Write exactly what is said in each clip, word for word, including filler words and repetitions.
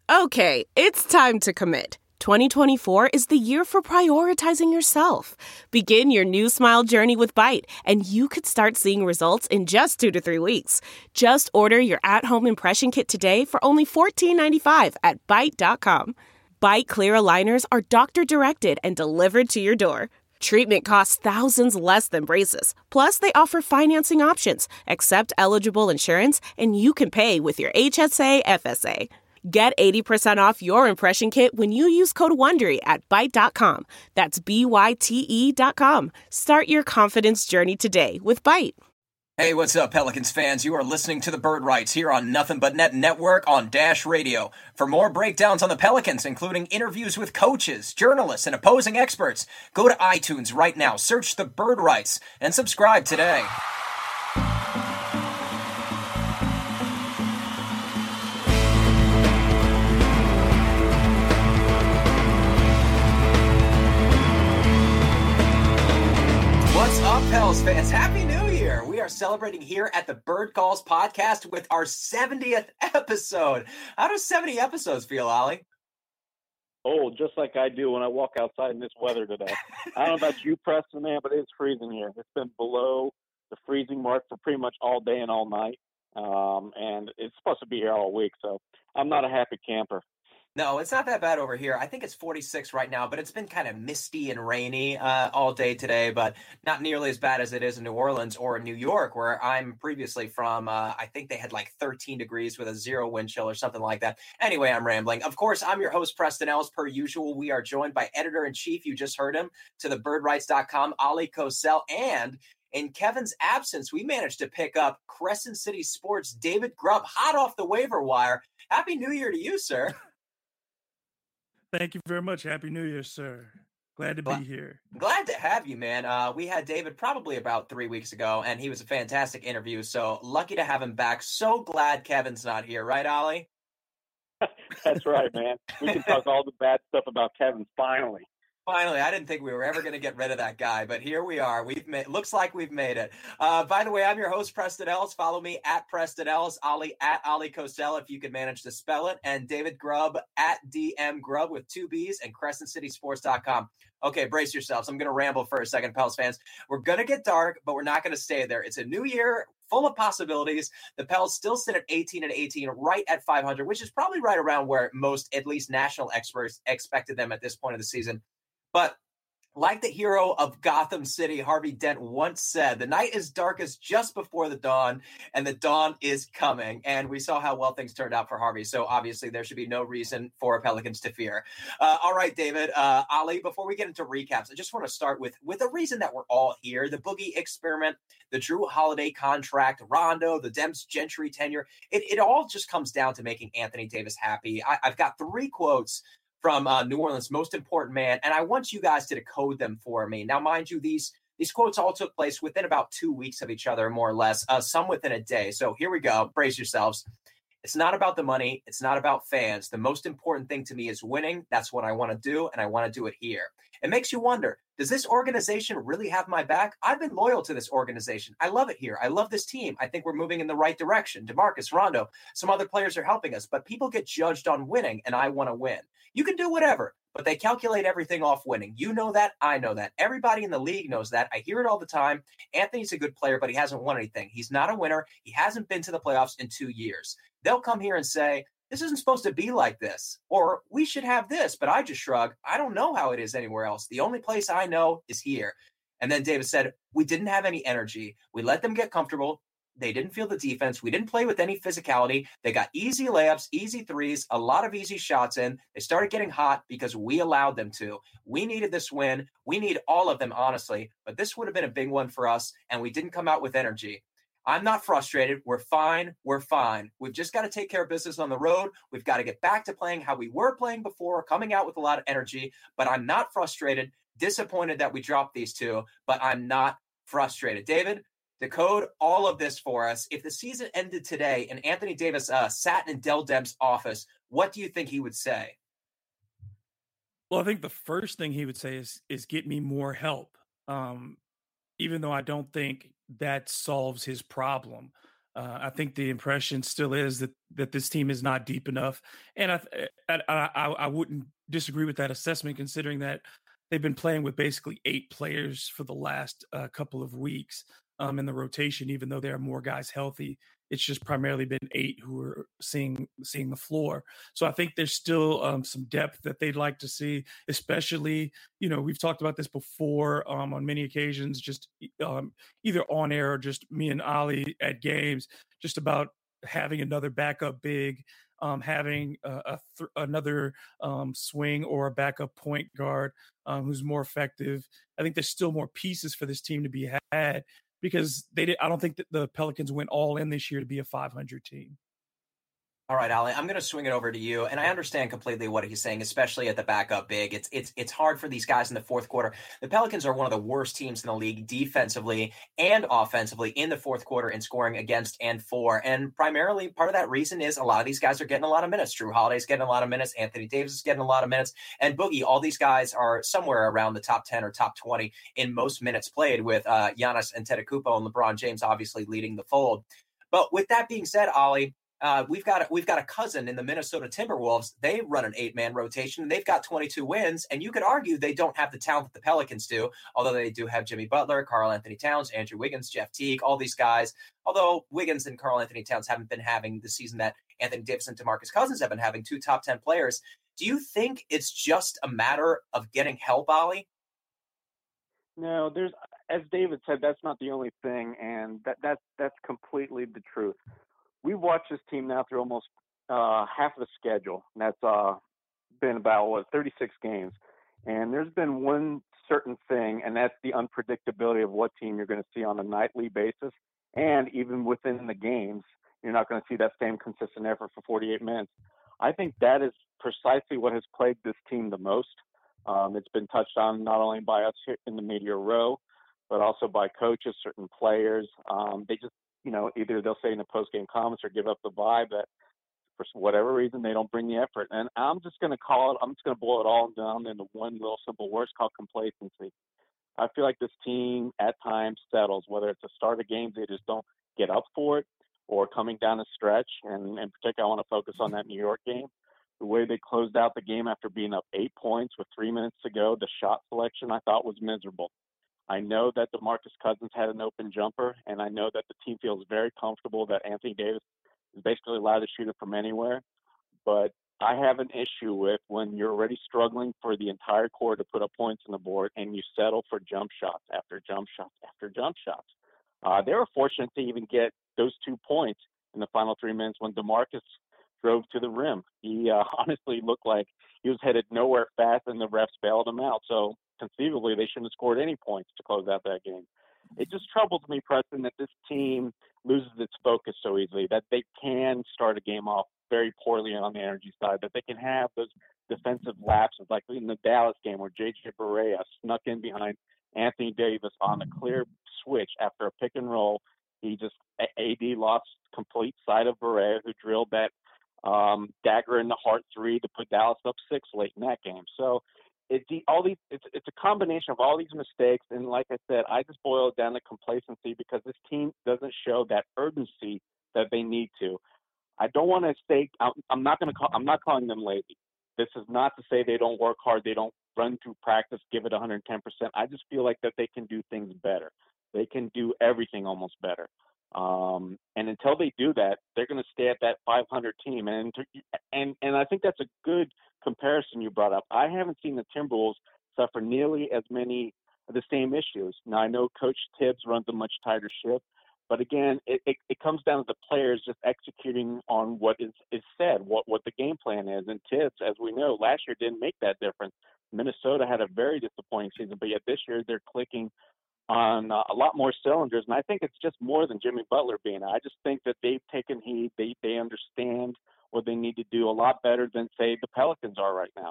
Okay, it's time to commit. twenty twenty-four is the year for prioritizing yourself. Begin your new smile journey with Byte, and you could start seeing results in just two to three weeks. Just order your at-home impression kit today for only fourteen ninety-five at byte dot com. Byte clear aligners are doctor-directed and delivered to your door. Treatment costs thousands less than braces. Plus, they offer financing options, accept eligible insurance, and you can pay with your H S A F S A. Get eighty percent off your impression kit when you use code WONDERY at byte dot com. That's B Y T E dot com. Start your confidence journey today with Byte. Hey, what's up, Pelicans fans? You are listening to the Bird Rights here on Nothing But Net Network on Dash Radio. For more breakdowns on the Pelicans, including interviews with coaches, journalists, and opposing experts, go to iTunes right now, search the Bird Rights, and subscribe today. What's up, Pels fans? Happy New Year! We are celebrating here at the Bird Calls podcast with our seventieth episode. How do seventy episodes feel, Ollie? Oh, just like I do when I walk outside in this weather today. I don't know about you, Preston, man, but it's freezing here. It's been below the freezing mark for pretty much all day and all night, um, and it's supposed to be here all week, so I'm not a happy camper. No, it's not that bad over here. I think it's forty-six right now, but it's been kind of misty and rainy uh, all day today, but not nearly as bad as it is in New Orleans or in New York, where I'm previously from. Uh, I think they had like thirteen degrees with a zero wind chill or something like that. Anyway, I'm rambling. Of course, I'm your host, Preston Ellis. Per usual, we are joined by editor-in-chief, you just heard him, to the bird rights dot com, Ali Kosel, and in Kevin's absence, we managed to pick up Crescent City Sports' David Grubb, hot off the waiver wire. Happy New Year to you, sir. Thank you very much. Happy New Year, sir. Glad to be glad, here. Glad to have you, man. Uh, we had David probably about three weeks ago, and he was a fantastic interview, so lucky to have him back. So glad Kevin's not here, right, Ollie? That's right, man. We can talk all the bad stuff about Kevin finally. Finally, I didn't think we were ever going to get rid of that guy, but here we are. We've made, looks like we've made it. Uh, by the way, I'm your host, Preston Ellis. Follow me at Preston Ellis, Ollie at Ollie Kosel, if you can manage to spell it, and David Grubb at D M Grubb with two B's and Crescent City Sports dot com. Okay, brace yourselves. I'm going to ramble for a second, Pels fans. We're going to get dark, but we're not going to stay there. It's a new year full of possibilities. The Pels still sit at eighteen and eighteen, right at five hundred, which is probably right around where most, at least national experts, expected them at this point of the season. But like the hero of Gotham City, Harvey Dent, once said, the night is darkest just before the dawn, and the dawn is coming. And we saw how well things turned out for Harvey. So obviously there should be no reason for Pelicans to fear. Uh, all right, David, uh, Ali, before we get into recaps, I just want to start with, with a reason that we're all here. The Boogie experiment, the Drew Holiday contract, Rondo, the Demps Gentry tenure. It, it all just comes down to making Anthony Davis happy. I, I've got three quotes from uh, New Orleans' most important man, and I want you guys to decode them for me. Now, mind you, these these quotes all took place within about two weeks of each other, more or less, uh, some within a day. So here we go. Brace yourselves. It's not about the money. It's not about fans. The most important thing to me is winning. That's what I want to do, and I want to do it here. It makes you wonder, does this organization really have my back? I've been loyal to this organization. I love it here. I love this team. I think we're moving in the right direction. DeMarcus, Rondo, some other players are helping us, but people get judged on winning, and I want to win. You can do whatever, but they calculate everything off winning. You know that. I know that. Everybody in the league knows that. I hear it all the time. Anthony's a good player, but he hasn't won anything. He's not a winner. He hasn't been to the playoffs in two years. They'll come here and say, this isn't supposed to be like this, or we should have this, but I just shrug. I don't know how it is anywhere else. The only place I know is here. And then David said, we didn't have any energy. We let them get comfortable. They didn't feel the defense. We didn't play with any physicality. They got easy layups, easy threes, a lot of easy shots in. They started getting hot because we allowed them to. We needed this win. We need all of them, honestly, but this would have been a big one for us, and we didn't come out with energy. I'm not frustrated. We're fine. We're fine. We've just got to take care of business on the road. We've got to get back to playing how we were playing before, coming out with a lot of energy, but I'm not frustrated, disappointed that we dropped these two, but I'm not frustrated. David, decode all of this for us. If the season ended today and Anthony Davis uh, sat in Dell Demps' office, what do you think he would say? Well, I think the first thing he would say is, is get me more help. Um, even though I don't think that solves his problem. Uh, I think the impression still is that that this team is not deep enough, and I, I I I wouldn't disagree with that assessment, considering that they've been playing with basically eight players for the last uh, couple of weeks um, in the rotation. Even though there are more guys healthy, it's just primarily been eight who are seeing seeing the floor. So I think there's still um, some depth that they'd like to see, especially, you know, we've talked about this before um, on many occasions, just um, either on air or just me and Ali at games, just about having another backup big, um, having a, a th- another um, swing or a backup point guard um, who's more effective. I think there's still more pieces for this team to be had, because they did. I don't think that the Pelicans went all in this year to be a five hundred team. All right, Ali, I'm going to swing it over to you, and I understand completely what he's saying, especially at the backup big. It's it's it's hard for these guys in the fourth quarter. The Pelicans are one of the worst teams in the league defensively and offensively in the fourth quarter in scoring against and for. And primarily, part of that reason is a lot of these guys are getting a lot of minutes. Drew Holiday's getting a lot of minutes. Anthony Davis is getting a lot of minutes. And Boogie, all these guys are somewhere around the top ten or top twenty in most minutes played, with uh, Giannis Antetokounmpo and LeBron James obviously leading the fold. But with that being said, Ali, Uh, we've got a, we've got a cousin in the Minnesota Timberwolves. They run an eight-man rotation, and they've got twenty-two wins. And you could argue they don't have the talent that the Pelicans do, although they do have Jimmy Butler, Karl Anthony Towns, Andrew Wiggins, Jeff Teague, all these guys. Although Wiggins and Karl Anthony Towns haven't been having the season that Anthony Davis and DeMarcus Cousins have been having, two top ten players. Do you think it's just a matter of getting help, Ali? No, there's, as David said, that's not the only thing, and that that's that's completely the truth. We've watched this team now through almost uh, half of the schedule, and that's uh, been about, what, thirty-six games. And there's been one certain thing, and that's the unpredictability of what team you're going to see on a nightly basis. And even within the games, you're not going to see that same consistent effort for forty-eight minutes. I think that is precisely what has plagued this team the most. Um, it's been touched on not only by us here in the media row, but also by coaches, certain players. Um, they just, you know, either they'll say in the post-game comments or give up the vibe that for whatever reason they don't bring the effort. And I'm just going to call it, I'm just going to boil it all down into one little simple word called complacency. I feel like this team at times settles, whether it's a start of games, they just don't get up for it, or coming down a stretch. And in particular, I want to focus on that New York game. The way they closed out the game after being up eight points with three minutes to go, the shot selection I thought was miserable. I know that DeMarcus Cousins had an open jumper, and I know that the team feels very comfortable that Anthony Davis is basically allowed to shoot it from anywhere. But I have an issue with when you're already struggling for the entire quarter to put up points on the board and you settle for jump shots after jump shots after jump shots. Uh, they were fortunate to even get those two points in the final three minutes when DeMarcus drove to the rim. He uh, honestly looked like he was headed nowhere fast, and the refs bailed him out. So conceivably, they shouldn't have scored any points to close out that game. It just troubles me, Preston, that this team loses its focus so easily, that they can start a game off very poorly on the energy side, that they can have those defensive lapses, like in the Dallas game where J J Barea snuck in behind Anthony Davis on a clear switch after a pick and roll. He just, A D lost complete sight of Barea, who drilled that um, dagger in the heart three to put Dallas up six late in that game. So it, the, all these, it's, it's a combination of all these mistakes. And like I said, I just boil it down to complacency because this team doesn't show that urgency that they need to. I don't want to say, I'm, I'm not going to call, I'm not calling them lazy. This is not to say they don't work hard. They don't run through practice, give it one hundred ten percent. I just feel like that they can do things better. They can do everything almost better. Um, and until they do that, they're going to stay at that five hundred team. And, and, and I think that's a good comparison you brought up. I haven't seen the Timberwolves suffer nearly as many of the same issues. Now, I know Coach Tibbs runs a much tighter ship, but again, it, it, it comes down to the players just executing on what is, is said, what, what the game plan is. And Tibbs, as we know, last year didn't make that difference. Minnesota had a very disappointing season, but yet this year they're clicking on uh, a lot more cylinders. And I think it's just more than Jimmy Butler being out. I just think that they've taken heed. They, they understand what they need to do a lot better than, say, the Pelicans are right now.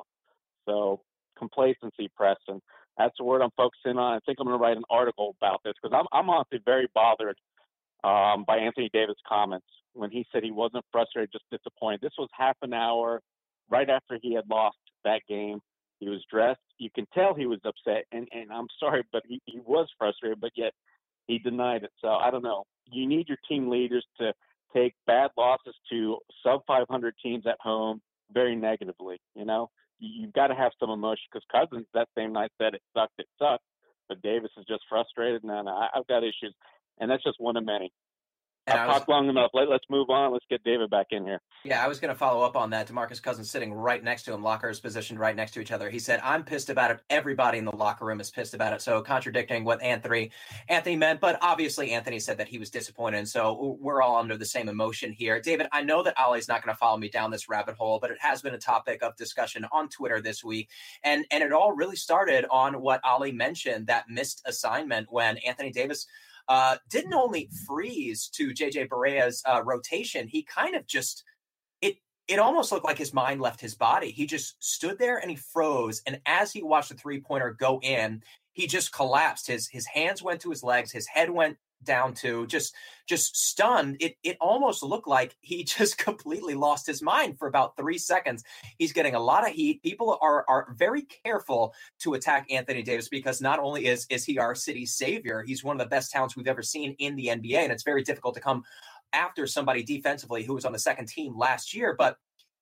So complacency, Preston. That's the word I'm focusing on. I think I'm going to write an article about this because I'm, I'm honestly very bothered um, by Anthony Davis' comments when he said he wasn't frustrated, just disappointed. This was half an hour right after he had lost that game. He was dressed. You can tell he was upset, and, and I'm sorry, but he, he was frustrated. But yet he denied it. So I don't know. You need your team leaders to take bad losses to sub five hundred teams at home very negatively. You know, you've got to have some emotion, because Cousins that same night said it sucked, it sucked, but Davis is just frustrated. No, no, I, I've got issues, and that's just one of many. And I've was, talked long enough. Let, let's move on. Let's get David back in here. Yeah, I was going to follow up on that. DeMarcus Cousins sitting right next to him, lockers positioned right next to each other. He said, "I'm pissed about it. Everybody in the locker room is pissed about it." So contradicting what Anthony Anthony meant, but obviously Anthony said that he was disappointed. And so we're all under the same emotion here. David, I know that Ollie's not going to follow me down this rabbit hole, but it has been a topic of discussion on Twitter this week. And, and it all really started on what Ollie mentioned, that missed assignment when Anthony Davis Uh, didn't only freeze to J J Barea's uh, rotation, he kind of just, it it almost looked like his mind left his body. He just stood there and he froze. And as he watched the three-pointer go in, he just collapsed. His his hands went to his legs. His head went down to just just stunned. It it almost looked like he just completely lost his mind for about three seconds. He's getting a lot of heat. People are are very careful to attack Anthony Davis because not only is is he our city's savior, he's one of the best talents we've ever seen in the N B A, and it's very difficult to come after somebody defensively who was on the second team last year. But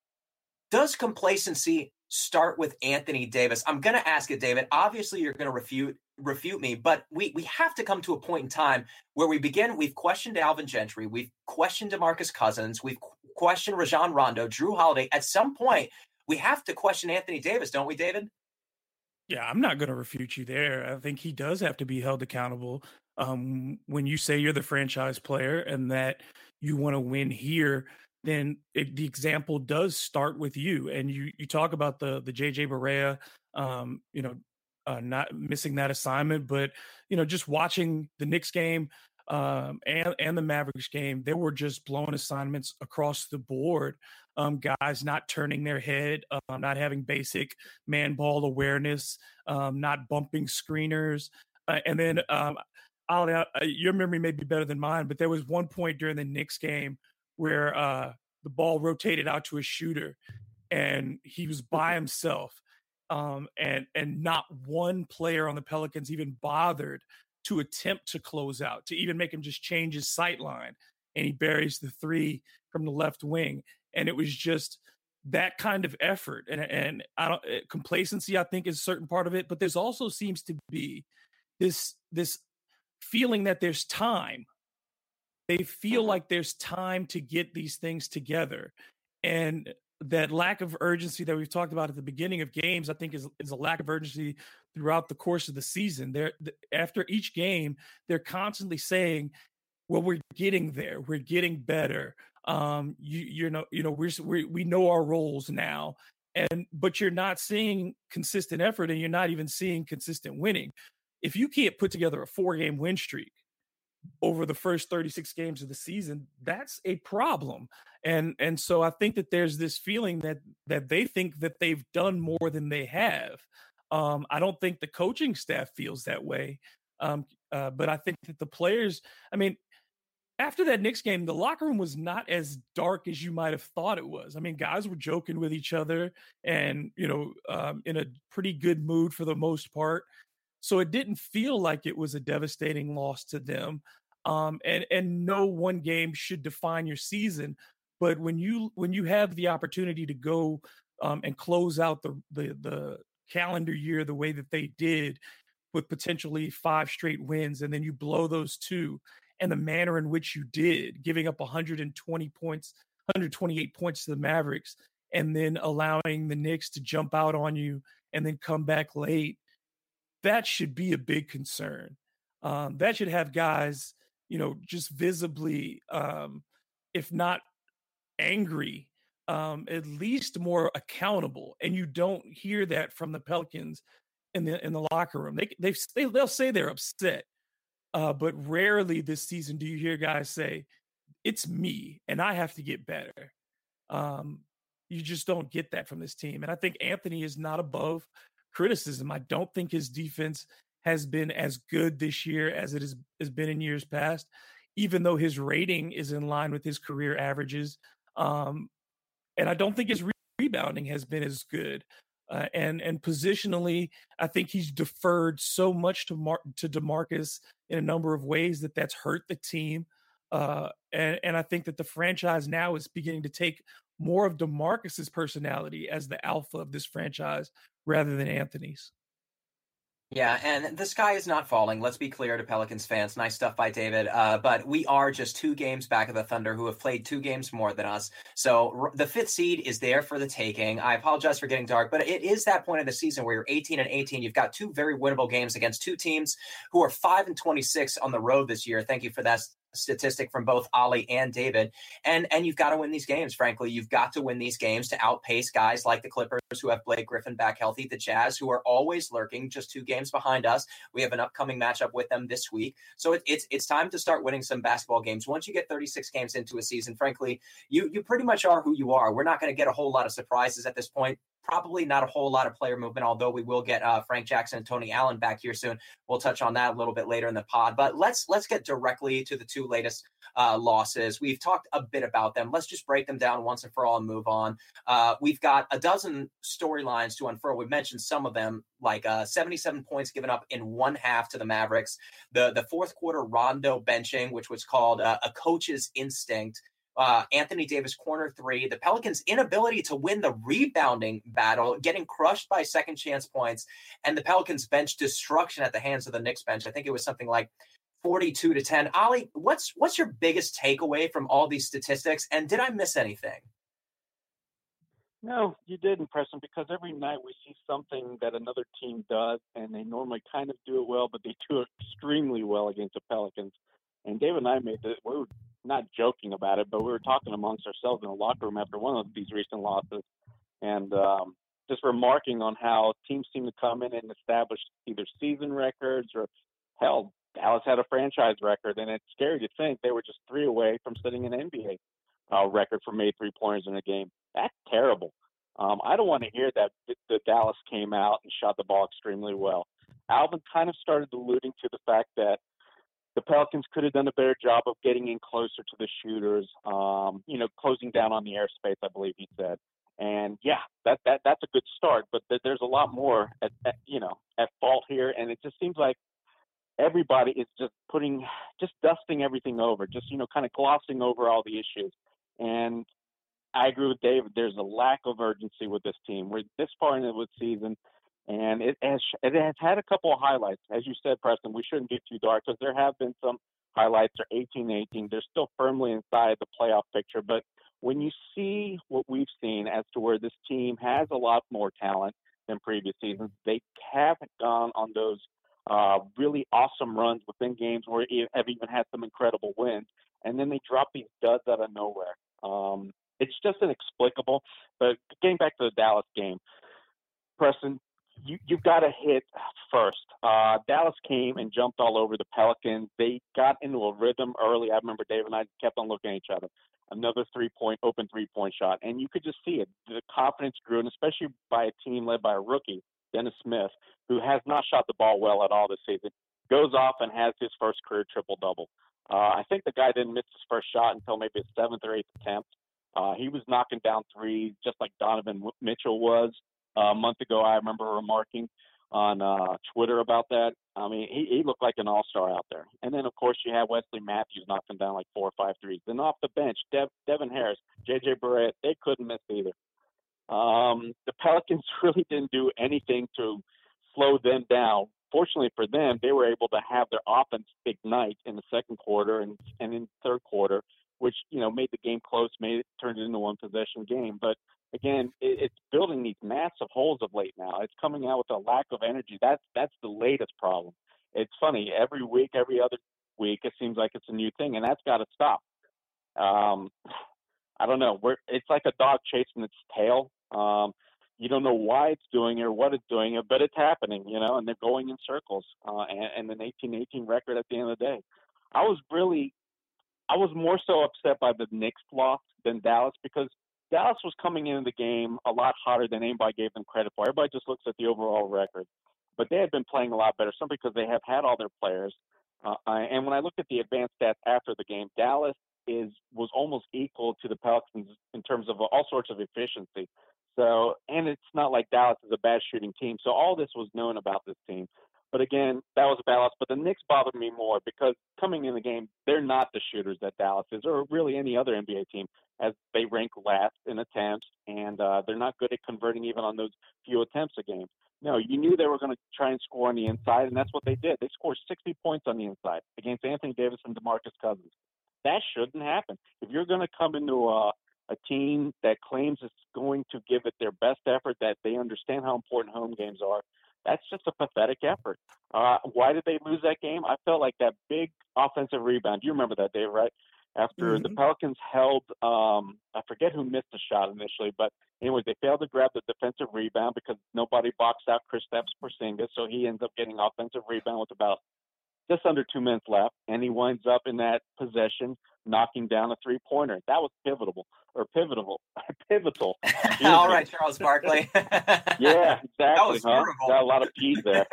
does complacency start with Anthony Davis? I'm going to ask it, David. Obviously, you're going to refute refute me, but we we have to come to a point in time where we begin. We've questioned Alvin Gentry. We've questioned DeMarcus Cousins. We've questioned Rajon Rondo, Drew Holiday. At some point, we have to question Anthony Davis, don't we, David? Yeah, I'm not going to refute you there. I think he does have to be held accountable. Um, when you say you're the franchise player and that you want to win here, then it, the example does start with you. And you you talk about the the J J Barea, um, you know, uh, not missing that assignment, but you know, just watching the Knicks game um, and and the Mavericks game, there were just blown assignments across the board. Um, guys not turning their head, um, not having basic man ball awareness, um, not bumping screeners, uh, and then um, Ollie, uh, your memory may be better than mine, but there was one point during the Knicks game where uh, the ball rotated out to a shooter and he was by himself. Um, and and not one player on the Pelicans even bothered to attempt to close out, to even make him just change his sight line. And he buries the three from the left wing. And it was just that kind of effort. And, and I don't, complacency, I think, is a certain part of it. But there's also seems to be this this feeling that there's time. They feel like there's time to get these things together. And that lack of urgency that we've talked about at the beginning of games, I think is, is a lack of urgency throughout the course of the season. They're, after each game, they're constantly saying, well, we're getting there. We're getting better. Um, you, you know, you know, we're, we we know our roles now. And, but you're not seeing consistent effort and you're not even seeing consistent winning. If you can't put together a four game win streak over the first thirty-six games of the season, that's a problem. And and so I think that there's this feeling that that they think that they've done more than they have. Um, I don't think the coaching staff feels that way. Um, uh, but I think that the players, I mean, after that Knicks game, the locker room was not as dark as you might have thought it was. I mean, guys were joking with each other and, you know, um, in a pretty good mood for the most part. So it didn't feel like it was a devastating loss to them. Um, and, and no one game should define your season. But when you when you have the opportunity to go um, and close out the, the the calendar year the way that they did with potentially five straight wins, and then you blow those two, and the manner in which you did, giving up one hundred twenty points, one hundred twenty-eight points to the Mavericks, and then allowing the Knicks to jump out on you and then come back late, that should be a big concern. Um, that should have guys, you know, just visibly, um, if not angry, um, at least more accountable. And you don't hear that from the Pelicans in the in the locker room. They they, they they'll say they're upset, uh, but rarely this season do you hear guys say, "It's me, and I have to get better." Um, you just don't get that from this team. And I think Anthony is not above criticism. I don't think his defense has been as good this year as it has, has been in years past, even though his rating is in line with his career averages. Um, and I don't think his re- rebounding has been as good. Uh, and and positionally, I think he's deferred so much to Mar- to DeMarcus in a number of ways that that's hurt the team. Uh, and and I think that the franchise now is beginning to take more of DeMarcus's personality as the alpha of this franchise rather than Anthony's. Yeah, and the sky is not falling. Let's be clear to Pelicans fans. Nice stuff by David. Uh, but we are just two games back of the Thunder, who have played two games more than us. So r- the fifth seed is there for the taking. I apologize for getting dark, but it is that point of the season where you're eighteen and eighteen. You've got two very winnable games against two teams who are five and twenty-six on the road this year. Thank you for that statistic from both Ollie and David. And and you've got to win these games, frankly. You've got to win these games to outpace guys like the Clippers, who have Blake Griffin back healthy, the Jazz, who are always lurking, just two games behind us. We have an upcoming matchup with them this week. So it, it's it's time to start winning some basketball games. Once you get thirty-six games into a season, frankly, you you pretty much are who you are. We're not going to get a whole lot of surprises at this point. Probably not a whole lot of player movement, although we will get uh, Frank Jackson and Tony Allen back here soon. We'll touch on that a little bit later in the pod. But let's let's get directly to the two latest uh, losses. We've talked a bit about them. Let's just break them down once and for all and move on. Uh, we've got a dozen storylines to unfurl. We've mentioned some of them, like uh, seventy-seven points given up in one half to the Mavericks. The, the fourth quarter Rondo benching, which was called uh, a coach's instinct. Uh, Anthony Davis corner three, the Pelicans' inability to win the rebounding battle, getting crushed by second chance points, and the Pelicans' bench destruction at the hands of the Knicks bench. I think it was something like forty-two to ten. Ollie, what's what's your biggest takeaway from all these statistics? And did I miss anything? No, you didn't, Preston, because every night we see something that another team does, and they normally kind of do it well, but they do it extremely well against the Pelicans. And David and I made this, we were not joking about it, but we were talking amongst ourselves in the locker room after one of these recent losses, and um, just remarking on how teams seem to come in and establish either season records or, hell, Dallas had a franchise record, and it's scary to think they were just three away from setting an N B A uh, record for made three-pointers in a game. That's terrible. Um, I don't want to hear that the Dallas came out and shot the ball extremely well. Alvin kind of started alluding to the fact that the Pelicans could have done a better job of getting in closer to the shooters, um, you know, closing down on the airspace, I believe he said. And, yeah, that, that that's a good start, but th- there's a lot more, at, at, you know, at fault here, and it just seems like everybody is just putting – just dusting everything over, just, you know, kind of glossing over all the issues. And I agree with David. There's a lack of urgency with this team. We're this far into the season, and it has, it has had a couple of highlights. As you said, Preston, we shouldn't get too dark because there have been some highlights. They're eighteen eighteen. They're still firmly inside the playoff picture. But when you see what we've seen as to where this team has a lot more talent than previous seasons, they haven't gone on those uh, really awesome runs within games where they have even had some incredible wins. And then they drop these duds out of nowhere. Um, it's just inexplicable. But getting back to the Dallas game, Preston, you, you've got to hit first. Uh, Dallas came and jumped all over the Pelicans. They got into a rhythm early. I remember Dave and I kept on looking at each other. Another three-point, open three-point shot. And you could just see it. The confidence grew, and especially by a team led by a rookie, Dennis Smith, who has not shot the ball well at all this season, goes off and has his first career triple-double. Uh, I think the guy didn't miss his first shot until maybe his seventh or eighth attempt. Uh, he was knocking down threes just like Donovan Mitchell was. Uh, a month ago, I remember remarking on uh, Twitter about that. I mean, he, he looked like an all-star out there. And then, of course, you have Wesley Matthews knocking down like four or five threes. Then off the bench, Dev, Devin Harris, J J Barrett, they couldn't miss either. Um, the Pelicans really didn't do anything to slow them down. Fortunately for them, they were able to have their offense ignite in the second quarter and, and in the third quarter, which, you know, made the game close, made it turned it into a one-possession game. But again, it, it's building these massive holes of late now. It's coming out with a lack of energy. That's that's the latest problem. It's funny. Every week, every other week, it seems like it's a new thing, and that's got to stop. Um, I don't know. We're, it's like a dog chasing its tail. Um, you don't know why it's doing it or what it's doing it, but it's happening, you know, and they're going in circles. Uh, and, and an eighteen eighteen record at the end of the day. I was really – I was more so upset by the Knicks loss than Dallas because – Dallas was coming into the game a lot hotter than anybody gave them credit for. Everybody just looks at the overall record. But they had been playing a lot better, simply because they have had all their players. Uh, and when I looked at the advanced stats after the game, Dallas is was almost equal to the Pelicans in terms of all sorts of efficiency. So, and it's not like Dallas is a bad shooting team. So all this was known about this team. But again, that was a bad loss. But the Knicks bothered me more because coming in the game, they're not the shooters that Dallas is, or really any other N B A team, as they rank last in attempts, and uh, they're not good at converting even on those few attempts a game. No, you knew they were going to try and score on the inside, and that's what they did. They scored sixty points on the inside against Anthony Davis and DeMarcus Cousins. That shouldn't happen. If you're going to come into a, a team that claims it's going to give it their best effort, that they understand how important home games are, that's just a pathetic effort. Uh, why did they lose that game? I felt like that big offensive rebound. You remember that, Dave, right? After mm-hmm. the Pelicans held, um, I forget who missed the shot initially, but anyways, they failed to grab the defensive rebound because nobody boxed out Kristaps Porzingis, so he ends up getting offensive rebound with about just under two minutes left, and he winds up in that possession knocking down a three-pointer. That was pivotal, or pivotal, pivotal. All right, Charles Barkley. Yeah, exactly. That was huh? terrible. Got a lot of P's there.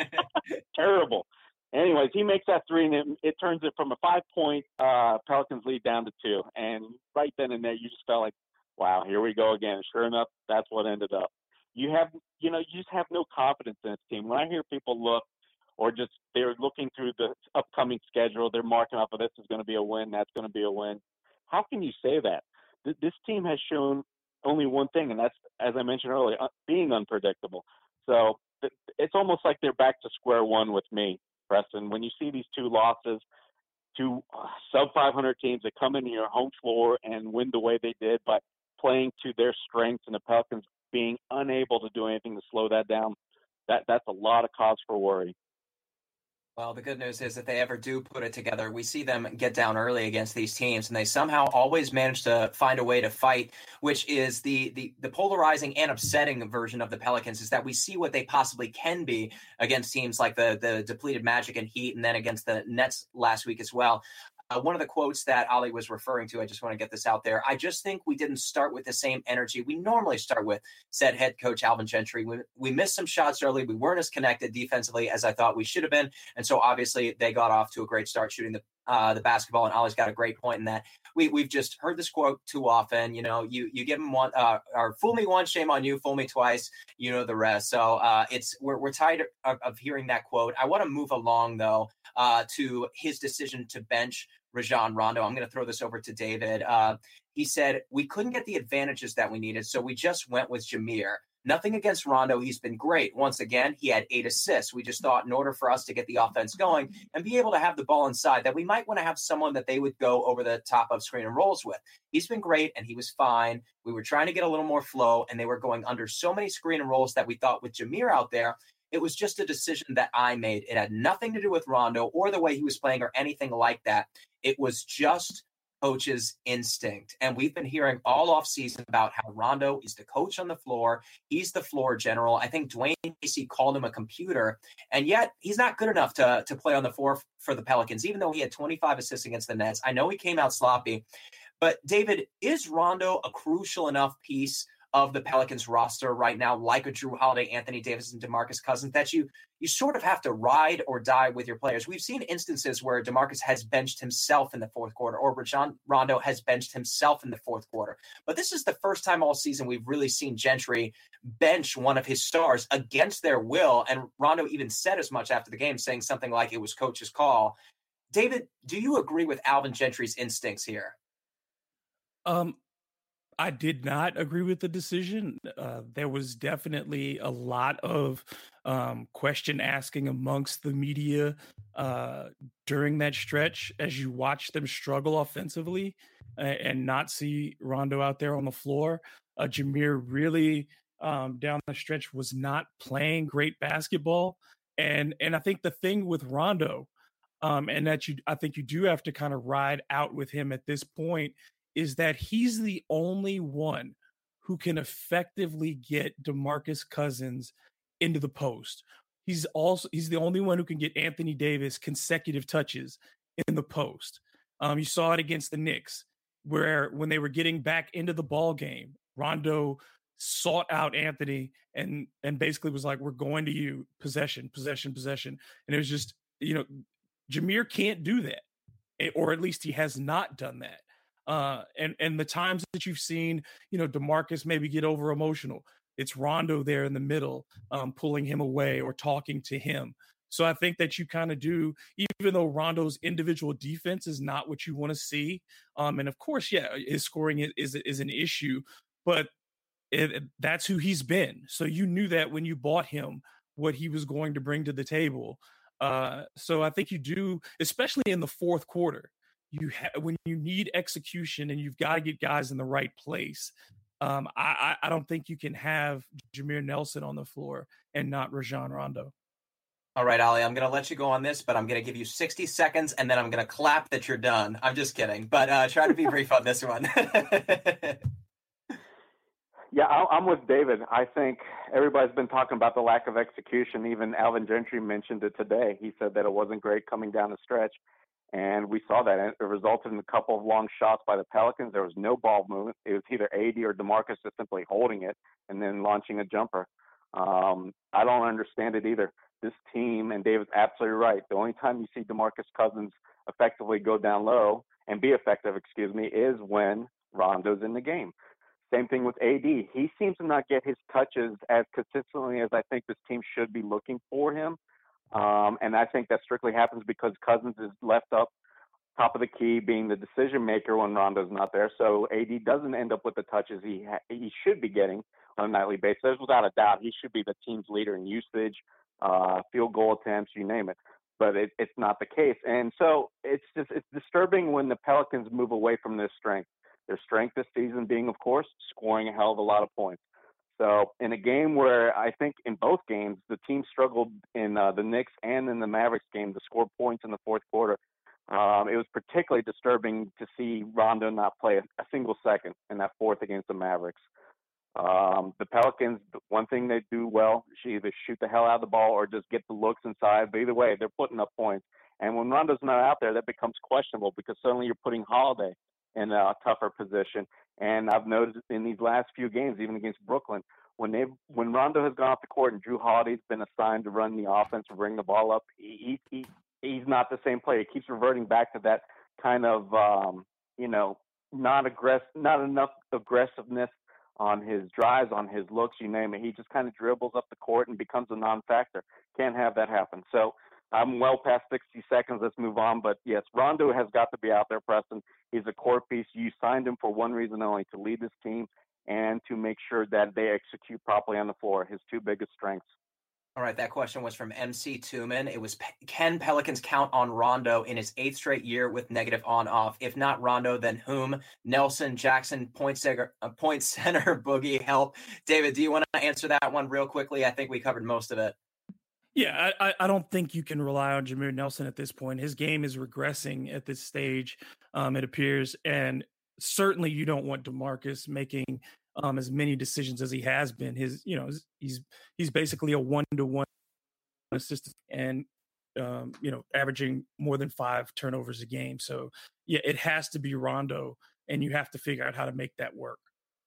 Terrible. Anyways, he makes that three, and it, it turns it from a five-point uh, Pelicans lead down to two. And right then and there, you just felt like, wow, here we go again. Sure enough, that's what ended up. You have, you know, you just have no confidence in this team. When I hear people look, or just they're looking through the upcoming schedule, they're marking off of this is going to be a win, that's going to be a win. How can you say that? Th- this team has shown only one thing, and that's, as I mentioned earlier, uh, being unpredictable. So th- it's almost like they're back to square one with me, Preston. When you see these two losses to uh, sub five hundred teams that come into your home floor and win the way they did by playing to their strengths, and the Pelicans being unable to do anything to slow that down, that that's a lot of cause for worry. Well, the good news is if they ever do put it together, we see them get down early against these teams, and they somehow always manage to find a way to fight, which is the the the polarizing and upsetting version of the Pelicans, is that we see what they possibly can be against teams like the the depleted Magic and Heat, and then against the Nets last week as well. Uh, one of the quotes that Ali was referring to, I just want to get this out there. I just think we didn't start with the same energy we normally start with, said head coach Alvin Gentry. We, we missed some shots early. We weren't as connected defensively as I thought we should have been. And so obviously they got off to a great start shooting the uh, the basketball. And Ali's got a great point in that. We, we've just heard this quote too often. You know, you you give them one, uh, or fool me once, shame on you, fool me twice, you know the rest. So uh, it's we're, we're tired of, of hearing that quote. I want to move along, though, uh, to his decision to bench Rajon Rondo. I'm going to throw this over to David. Uh, he said, we couldn't get the advantages that we needed, so we just went with Jameer. Nothing against Rondo. He's been great. Once again, he had eight assists. We just thought in order for us to get the offense going and be able to have the ball inside, that we might want to have someone that they would go over the top of screen and rolls with. He's been great, and he was fine. We were trying to get a little more flow, and they were going under so many screen and rolls that we thought with Jameer out there, it was just a decision that I made. It had nothing to do with Rondo or the way he was playing or anything like that. It was just coach's instinct. And we've been hearing all off season about how Rondo is the coach on the floor. He's the floor general. I think Dwayne Casey called him a computer, and yet he's not good enough to, to play on the floor for the Pelicans, even though he had twenty-five assists against the Nets. I know he came out sloppy, but David, is Rondo a crucial enough piece of the Pelicans roster right now, like a Jrue Holiday, Anthony Davis, and DeMarcus Cousins, that you you sort of have to ride or die with your players? We've seen instances where DeMarcus has benched himself in the fourth quarter, or Rajon Rondo has benched himself in the fourth quarter. But this is the first time all season we've really seen Gentry bench one of his stars against their will, and Rondo even said as much after the game, saying something like it was coach's call. David, do you agree with Alvin Gentry's instincts here? Um. I did not agree with the decision. Uh, there was definitely a lot of um, question asking amongst the media uh, during that stretch as you watch them struggle offensively and, and not see Rondo out there on the floor. Uh, Jameer really um, down the stretch was not playing great basketball. And and I think the thing with Rondo, um, and that you I think you do have to kind of ride out with him at this point, is that he's the only one who can effectively get DeMarcus Cousins into the post. He's also he's the only one who can get Anthony Davis consecutive touches in the post. Um, you saw it against the Knicks, where when they were getting back into the ball game, Rondo sought out Anthony and and basically was like, "We're going to you, possession, possession, possession." And it was just, you know, Jameer can't do that, or at least he has not done that. Uh, and and the times that you've seen, you know, DeMarcus maybe get over emotional, it's Rondo there in the middle, um, pulling him away or talking to him. So I think that you kind of do, even though Rondo's individual defense is not what you want to see. Um, and of course, yeah, his scoring is is, is an issue, but it, that's who he's been. So you knew that when you bought him, what he was going to bring to the table. Uh, so I think you do, especially in the fourth quarter, you ha- when you need execution and you've got to get guys in the right place. Um, I, I don't think you can have Jameer Nelson on the floor and not Rajon Rondo. All right, Ali, I'm going to let you go on this, but I'm going to give you sixty seconds, and then I'm going to clap that you're done. I'm just kidding, but uh, try to be brief on this one. Yeah, I'm with David. I think everybody's been talking about the lack of execution. Even Alvin Gentry mentioned it today. He said that it wasn't great coming down the stretch, and we saw that. It resulted in a couple of long shots by the Pelicans. There was no ball movement. It was either A D or DeMarcus just simply holding it and then launching a jumper. Um, I don't understand it either. This team, and David's absolutely right, the only time you see DeMarcus Cousins effectively go down low and be effective, excuse me, is when Rondo's in the game. Same thing with A D. He seems to not get his touches as consistently as I think this team should be looking for him. Um, and I think that strictly happens because Cousins is left up top of the key being the decision maker when Rondo's not there. So A D doesn't end up with the touches he ha- he should be getting on a nightly basis. There's without a doubt he should be the team's leader in usage, uh, field goal attempts, you name it. But it, it's not the case. And so it's just it's disturbing when the Pelicans move away from their strength. Their strength this season being, of course, scoring a hell of a lot of points. So in a game where I think in both games, the team struggled in uh, the Knicks and in the Mavericks game to score points in the fourth quarter, um, it was particularly disturbing to see Rondo not play a, a single second in that fourth against the Mavericks. Um, the Pelicans, the one thing they do well, is either shoot the hell out of the ball or just get the looks inside. But either way, they're putting up points. And when Rondo's not out there, that becomes questionable because suddenly you're putting Holiday in a tougher position. And I've noticed in these last few games, even against Brooklyn, when they when Rondo has gone off the court and Drew Holiday's been assigned to run the offense or bring the ball up, he, he he's not the same player. He keeps reverting back to that kind of um, you know not aggress not enough aggressiveness on his drives, on his looks, you name it. He just kind of dribbles up the court and becomes a non-factor. Can't have that happen. So I'm well past sixty seconds. Let's move on. But yes, Rondo has got to be out there, Preston. He's a core piece. You signed him for one reason only, to lead this team and to make sure that they execute properly on the floor, his two biggest strengths. All right, that question was from M C Tuman. It was, can Pelicans count on Rondo in his eighth straight year with negative on-off? If not Rondo, then whom? Nelson, Jackson, point center, uh, point center, Boogie, help. David, do you want to answer that one real quickly? I think we covered most of it. Yeah, I, I don't think you can rely on Jameer Nelson at this point. His game is regressing at this stage, um, it appears. And certainly you don't want DeMarcus making um, as many decisions as he has been. His, you know, he's he's basically a one-to-one assistant and, um, you know, averaging more than five turnovers a game. So, yeah, it has to be Rondo, and you have to figure out how to make that work.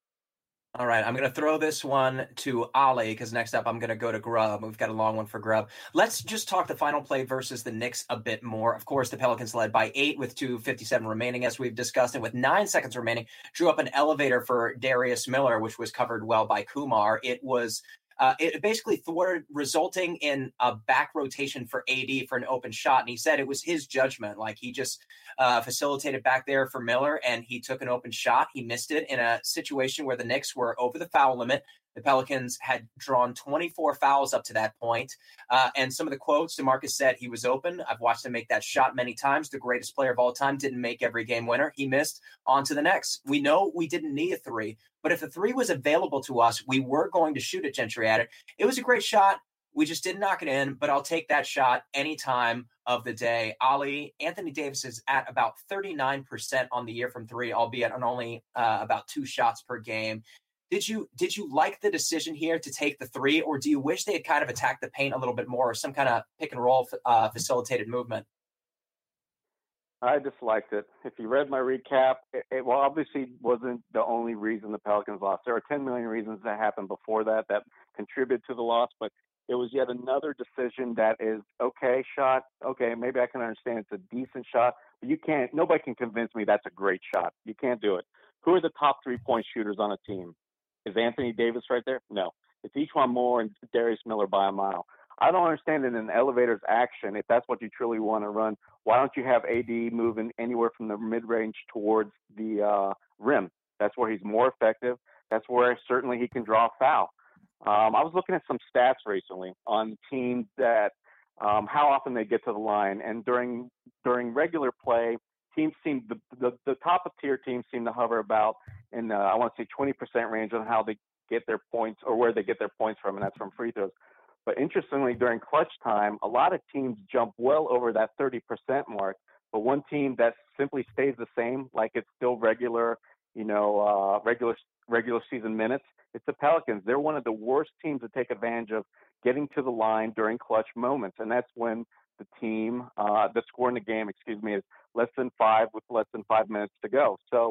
All right, I'm going to throw this one to Ali because next up I'm going to go to Grubb. We've got a long one for Grubb. Let's just talk the final play versus the Knicks a bit more. Of course, the Pelicans led by eight with two fifty-seven remaining, as we've discussed, and with nine seconds remaining, drew up an elevator for Darius Miller, which was covered well by Kumar. It was Uh, it basically thwarted, resulting in a back rotation for A D for an open shot. And he said it was his judgment. Like he just uh, facilitated back there for Miller and he took an open shot. He missed it in a situation where the Knicks were over the foul limit. The Pelicans had drawn twenty-four fouls up to that point. Uh, and some of the quotes, DeMarcus said he was open. I've watched him make that shot many times. The greatest player of all time didn't make every game winner. He missed. On to the next. We know we didn't need a three, but if the three was available to us, we were going to shoot at Gentry at it. It was a great shot. We just didn't knock it in, but I'll take that shot any time of the day. Ali, Anthony Davis is at about thirty-nine percent on the year from three, albeit on only uh, about two shots per game. Did you did you like the decision here to take the three, or do you wish they had kind of attacked the paint a little bit more, or some kind of pick and roll uh, facilitated movement? I disliked it. If you read my recap, it, it well obviously wasn't the only reason the Pelicans lost. There are ten million reasons that happened before that that contributed to the loss, but It was yet another decision that is okay shot. Okay, maybe I can understand it's a decent shot, but you can't. Nobody can convince me that's a great shot. You can't do it. Who are the top three-point shooters on a team? Is Anthony Davis right there? No. It's E'Twaun Moore and Darius Miller by a mile. I don't understand in an elevator's action, if that's what you truly want to run, why don't you have A D moving anywhere from the mid-range towards the uh, rim? That's where he's more effective. That's where certainly he can draw a foul. Um, I was looking at some stats recently on teams that um, how often they get to the line, and during during regular play, teams seem the the, the top of tier teams seem to hover about in uh, I want to say twenty percent range on how they get their points or where they get their points from, and that's from free throws. But interestingly, during clutch time, a lot of teams jump well over that thirty percent mark. But one team that simply stays the same, like it's still regular, you know, uh, regular regular season minutes, it's the Pelicans. They're one of the worst teams to take advantage of getting to the line during clutch moments, and that's when the team, uh, the score in the game, excuse me, is less than five with less than five minutes to go. So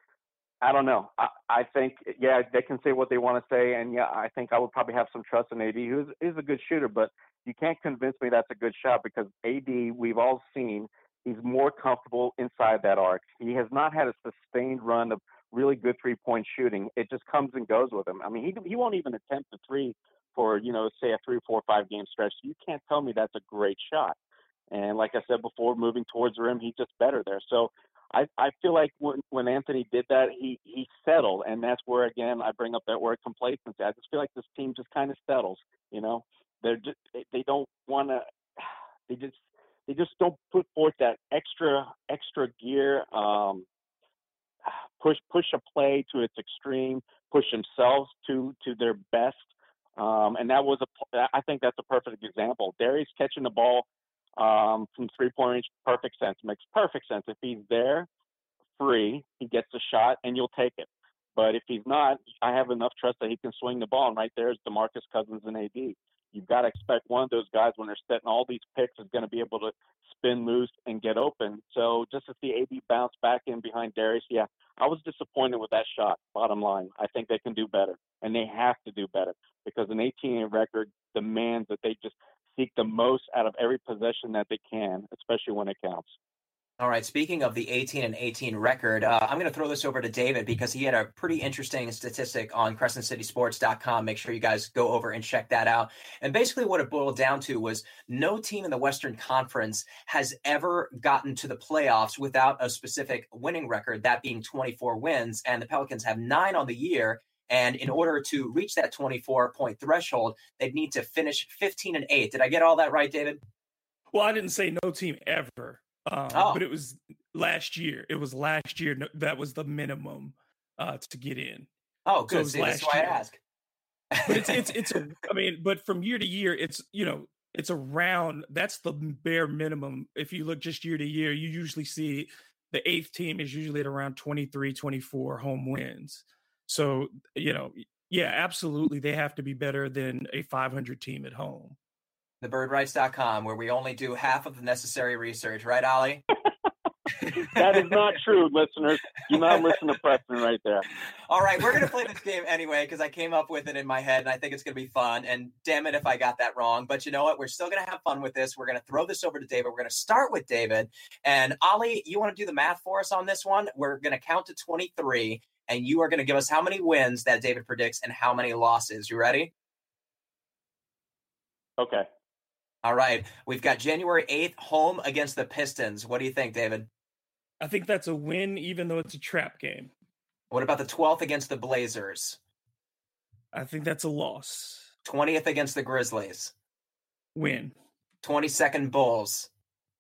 I don't know. I, I think, yeah, they can say what they want to say, and yeah, I think I would probably have some trust in A D, who is, is a good shooter, but you can't convince me that's a good shot because A D, we've all seen, he's more comfortable inside that arc. He has not had a sustained run of really good three-point shooting. It just comes and goes with him. I mean, he he won't even attempt a three for, you know, say a three, four, five game stretch. You can't tell me that's a great shot. And like I said before, moving towards the rim, he's just better there. So I, I feel like when, when Anthony did that, he, he settled. And that's where, again, I bring up that word complacency. I just feel like this team just kind of settles, you know. They're just, they don't want to, they just, they just don't put forth that extra, extra gear, um, push, push a play to its extreme, push themselves to, to their best. Um, and that was a, I think that's a perfect example. Darius catching the ball um, from three-point range, perfect sense. Makes perfect sense. If he's there, free, he gets a shot, and you'll take it. But if he's not, I have enough trust that he can swing the ball. And right there is DeMarcus Cousins and A D. You've got to expect one of those guys when they're setting all these picks is going to be able to spin loose and get open. So just to see A D bounce back in behind Darius, yeah, I was disappointed with that shot, bottom line. I think they can do better, and they have to do better because an eighteen record demands that they just seek the most out of every possession that they can, especially when it counts. All right, speaking of the eighteen and eighteen record, uh, I'm going to throw this over to David because he had a pretty interesting statistic on Crescent City Sports dot com. Make sure you guys go over and check that out. And basically what it boiled down to was no team in the Western Conference has ever gotten to the playoffs without a specific winning record, that being twenty-four wins. And the Pelicans have nine on the year. And in order to reach that twenty-four point threshold, they'd need to finish fifteen and eight. Did I get all that right, David? Well, I didn't say no team ever. Um, oh. But it was last year. It was last year. That was the minimum uh, to get in. Oh, good. So See, that's why year. I ask. But it's, it's, it's, a, I mean, but from year to year, it's, you know, it's around, that's the bare minimum. If you look just year to year, you usually see the eighth team is usually at around twenty-three, twenty-four home wins. So, you know, yeah, absolutely. They have to be better than a five hundred team at home. the bird rights dot com, where we only do half of the necessary research. Right, Ollie? That is not true, listeners. Do not listen to Preston right there. All right, we're going to play this game anyway because I came up with it in my head, and I think it's going to be fun. And damn it if I got that wrong. But you know what? We're still going to have fun with this. We're going to throw this over to David. We're going to start with David. And Ollie, you want to do the math for us on this one? We're going to count to twenty-three, and you are going to give us how many wins that David predicts and how many losses. You ready? Okay. All right. We've got January eighth, home against the Pistons. What do you think, David? I think that's a win, even though it's a trap game. What about the twelfth against the Blazers? I think that's a loss. twentieth against the Grizzlies. Win. twenty-second Bulls.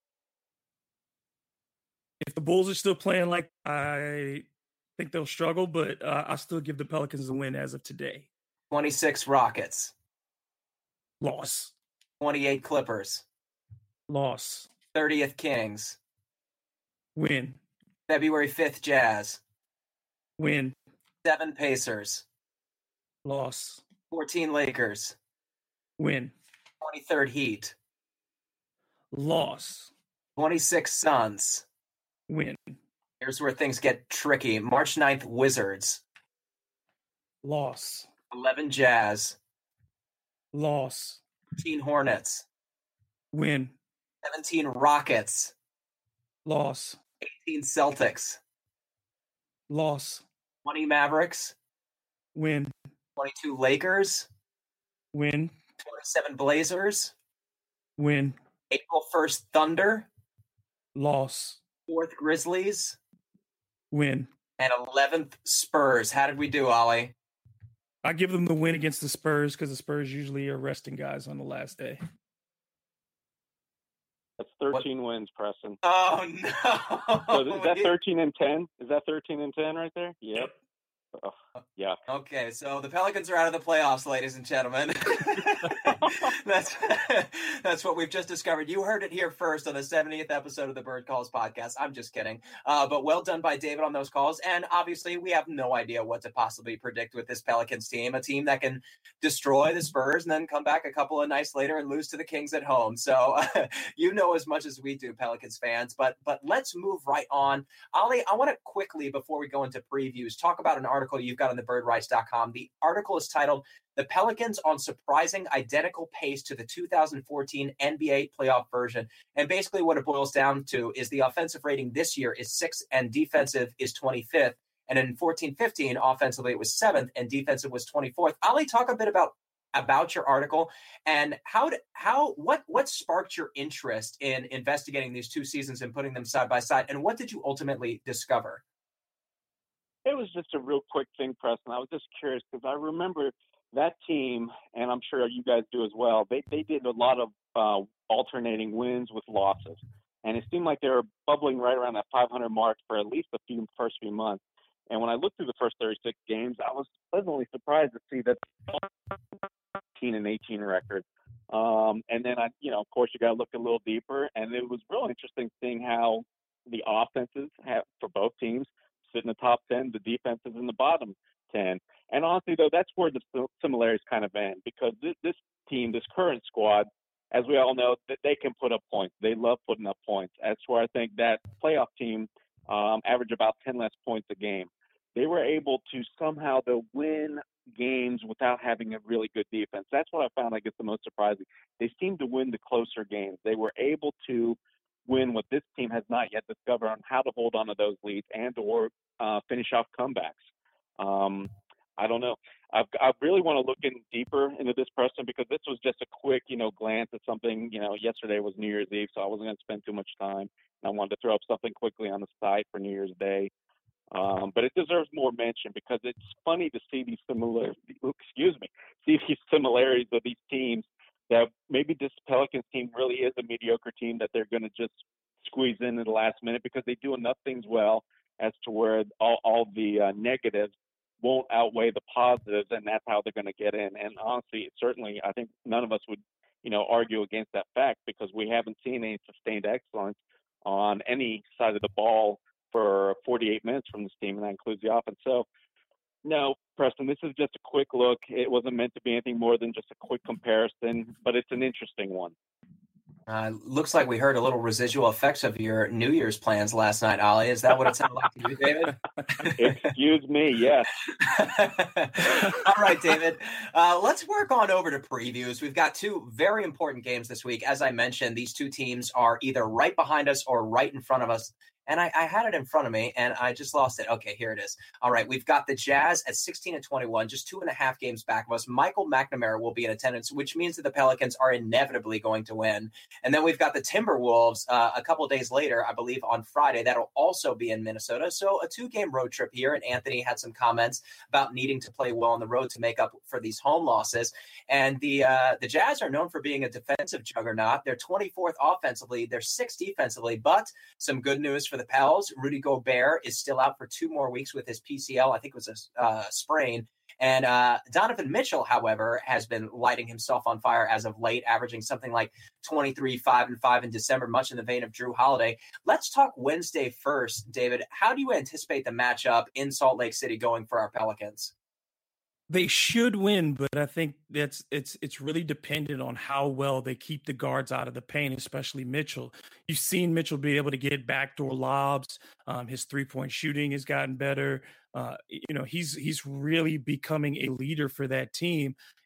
If the Bulls are still playing like I think they'll struggle, but uh, I'll still give the Pelicans a win as of today. twenty-six Rockets. Loss. twenty-eight Clippers. Loss. thirtieth Kings. Win. February fifth Jazz. Win. seven Pacers. Loss. fourteen Lakers. Win. twenty-third Heat. Loss. twenty-six Suns. Win. Here's where things get tricky. March ninth Wizards. Loss. eleven Jazz. Loss. thirteen Hornets. Win. seventeen Rockets. Loss. eighteen Celtics. Loss. twenty Mavericks. Win. twenty-two Lakers. Win. twenty-seven Blazers. Win. April first Thunder. Loss. fourth Grizzlies. Win. And eleventh Spurs. How did we do, Ollie? I give them the win against the Spurs because the Spurs usually are resting guys on the last day. That's thirteen what? wins, Preston. Oh, no. So is that thirteen and ten? Is that thirteen and ten right there? Yep. Oh, yeah. Okay, so the Pelicans are out of the playoffs, ladies and gentlemen. that's that's what we've just discovered. You heard it here first on the seventieth episode of the Bird Calls podcast. I'm just kidding. Uh, but well done by David on those calls. And obviously, we have no idea what to possibly predict with this Pelicans team, a team that can destroy the Spurs and then come back a couple of nights later and lose to the Kings at home. So uh, you know as much as we do, Pelicans fans. But but let's move right on. Ollie, I want to quickly, before we go into previews, talk about an article you've got on the bird rights dot com. The article is titled "The Pelicans on Surprising Identical Pace to the two thousand fourteen N B A Playoff Version." And basically what it boils down to is the offensive rating this year is sixth and defensive is twenty-fifth. And in fourteen fifteen, offensively, it was seventh and defensive was twenty-fourth. Ollie, talk a bit about about your article and how how what what sparked your interest in investigating these two seasons and putting them side by side, and what did you ultimately discover? It was just a real quick thing, Preston. I was just curious because I remember that team, and I'm sure you guys do as well, they, they did a lot of uh, alternating wins with losses. And it seemed like they were bubbling right around that five hundred mark for at least the few, first few months. And when I looked through the first thirty-six games, I was pleasantly surprised to see that eighteen and eighteen record. Um, and then, I, you know, of course, you got to look a little deeper. And it was real interesting seeing how the offenses have, for both teams, sit in the top ten, the defenses in the bottom ten. And honestly, though, that's where the similarities kind of end, because this, this team, this current squad, as we all know, that they can put up points. They love putting up points. That's where I think that playoff team um, averaged about ten less points a game. They were able to somehow, though, win games without having a really good defense. That's what I found, I guess, the most surprising. They seemed to win the closer games. They were able to win what this team has not yet discovered on how to hold on to those leads and or uh, finish off comebacks. Um, I don't know. I've, I really want to look in deeper into this, Preston, because this was just a quick, you know, glance at something. You know, yesterday was New Year's Eve, so I wasn't going to spend too much time. And I wanted to throw up something quickly on the site for New Year's Day. Um, but it deserves more mention because it's funny to see these similar, excuse me, see these similarities of these teams. That maybe this Pelicans team really is a mediocre team that they're going to just squeeze in at the last minute because they do enough things well as to where all, all the uh, negatives won't outweigh the positives, and that's how they're going to get in. And honestly, certainly, I think none of us would, you know, argue against that fact because we haven't seen any sustained excellence on any side of the ball for forty-eight minutes from this team, and that includes the offense. So, no, Preston, this is just a quick look. It wasn't meant to be anything more than just a quick comparison, but it's an interesting one. Uh, looks like we heard a little residual effects of your New Year's plans last night, Ollie. Is that what it sounded like to you, David? Excuse me, yes. All right, David. Uh, let's work on over to previews. We've got two very important games this week. As I mentioned, these two teams are either right behind us or right in front of us. And I, I had it in front of me, and I just lost it. Okay, here it is. All right, we've got the Jazz at sixteen and twenty-one, just two and a half games back of us. Michael McNamara will be in attendance, which means that the Pelicans are inevitably going to win. And then we've got the Timberwolves uh, a couple of days later, I believe on Friday. That'll also be in Minnesota. So a two-game road trip here, and Anthony had some comments about needing to play well on the road to make up for these home losses. And the uh, the Jazz are known for being a defensive juggernaut. They're twenty-fourth offensively. They're sixth defensively. But some good news for the Pels. Rudy Gobert is still out for two more weeks with his P C L. I think it was a uh, sprain. And uh, Donovan Mitchell, however, has been lighting himself on fire as of late, averaging something like twenty-three, five, and five in December, much in the vein of Drew Holiday. Let's talk Wednesday first, David. How do you anticipate the matchup in Salt Lake City going for our Pelicans? They should win, but I think that's it's it's really dependent on how well they keep the guards out of the paint, especially Mitchell. You've seen Mitchell be able to get backdoor lobs. Um, his three-point shooting has gotten better. Uh, you know, he's he's really becoming a leader for that team.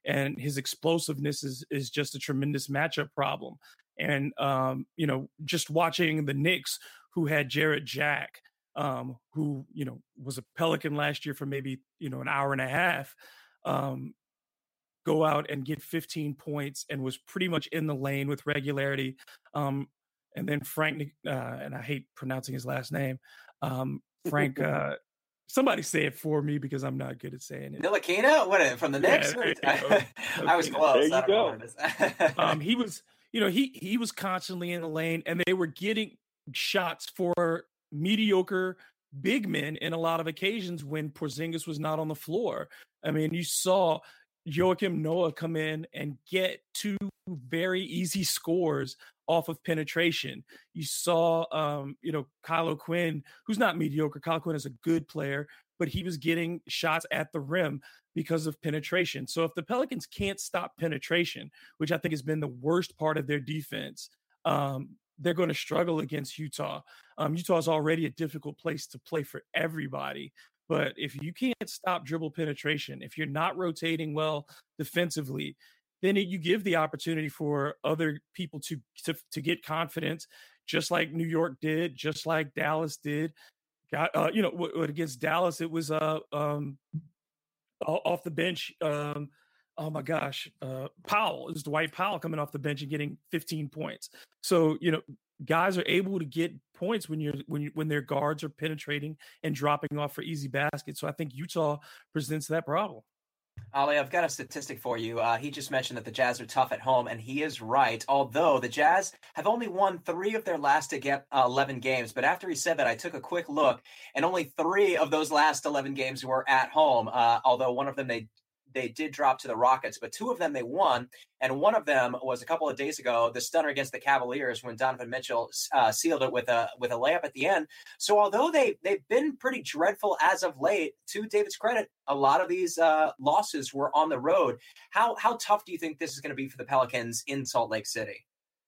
and his explosiveness is is just a tremendous matchup problem. And um, you know, just watching the Knicks, who had Jarrett Jack, um, who you know was a Pelican last year for maybe you know an hour and a half, um, go out and get fifteen points and was pretty much in the lane with regularity. Um, and then Frank, uh, and I hate pronouncing his last name, um, Frank. Uh, somebody say it for me because I'm not good at saying it. Ntilikina? What from the Knicks? Yeah, I, I was close. There you I don't go. know what it is. um, he was, you know, he he was constantly in the lane, and they were getting shots for mediocre big men in a lot of occasions when Porzingis was not on the floor. I mean, you saw Joakim Noah come in and get two very easy scores off of penetration. You saw, um, you know, Kyle O'Quinn, who's not mediocre. Kyle O'Quinn is a good player, but he was getting shots at the rim because of penetration. So if the Pelicans can't stop penetration, which I think has been the worst part of their defense, um, they're going to struggle against Utah. Um, Utah is already a difficult place to play for everybody. But if you can't stop dribble penetration, if you're not rotating well defensively, then it, you give the opportunity for other people to, to to get confidence, just like New York did, just like Dallas did. Got uh, you know, w- w- against Dallas, it was uh um off the bench. Um, oh my gosh, uh, Powell is Dwight Powell coming off the bench and getting fifteen points. So you know, guys are able to get points when you're when you, when their guards are penetrating and dropping off for easy baskets. So I think Utah presents that problem. Ollie, I've got a statistic for you. Uh, he just mentioned that the Jazz are tough at home, and he is right. Although the Jazz have only won three of their last uh, eleven games, but after he said that, I took a quick look, and only three of those last eleven games were at home. Uh, although one of them they they did drop to the Rockets, but two of them they won, and one of them was a couple of days ago, the stunner against the Cavaliers when Donovan Mitchell uh, sealed it with a with a layup at the end. So although they they've been pretty dreadful as of late, to David's credit, a lot of these uh, losses were on the road. How how tough do you think this is going to be for the Pelicans in Salt Lake City?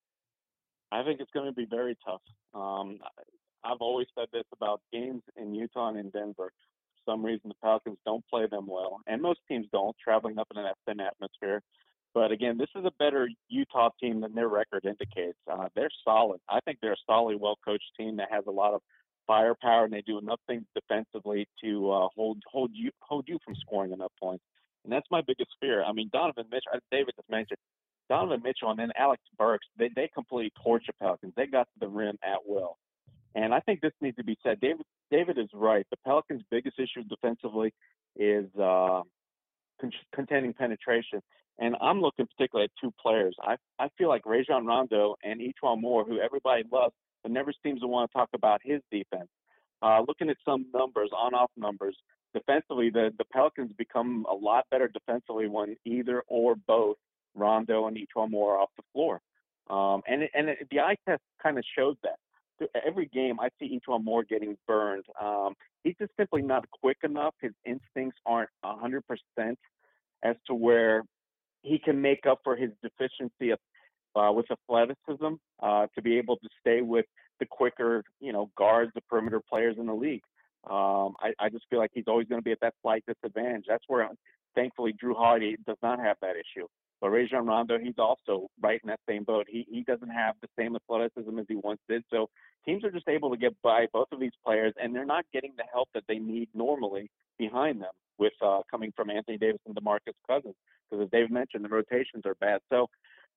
I think it's going to be very tough. Um, I've always said this about games in Utah and in Denver. For some reason, the Pelicans don't play them well, and most teams don't, traveling up in an thin atmosphere. But again, this is a better Utah team than their record indicates. Uh, they're solid. I think they're a solid, well-coached team that has a lot of firepower, and they do enough things defensively to uh, hold hold you hold you from scoring enough points. And that's my biggest fear. I mean, Donovan Mitchell, as David just mentioned, Donovan Mitchell and then Alex Burks, they, they completely torch the Pelicans. They got to the rim at will. And I think this needs to be said. David David is right. The Pelicans' biggest issue defensively is uh, con- containing penetration. And I'm looking particularly at two players. I, I feel like Rajon Rondo and E'Twaun Moore, who everybody loves, but never seems to want to talk about his defense. Uh, looking at some numbers, on-off numbers, defensively, the, the Pelicans become a lot better defensively when either or both Rondo and E'Twaun Moore are off the floor. Um, and it, and it, the eye test kind of shows that. Every game, I see E'Twaun Moore getting burned. Um, he's just simply not quick enough. His instincts aren't one hundred percent as to where he can make up for his deficiency of, uh, with athleticism uh, to be able to stay with the quicker, you know, guards, the perimeter players in the league. Um, I, I just feel like he's always going to be at that slight disadvantage. That's where, thankfully, Drew Holiday does not have that issue. But Rajon Rondo, he's also right in that same boat. He he doesn't have the same athleticism as he once did. So teams are just able to get by both of these players, and they're not getting the help that they need normally behind them with uh, coming from Anthony Davis and DeMarcus Cousins. Because as Dave mentioned, the rotations are bad. So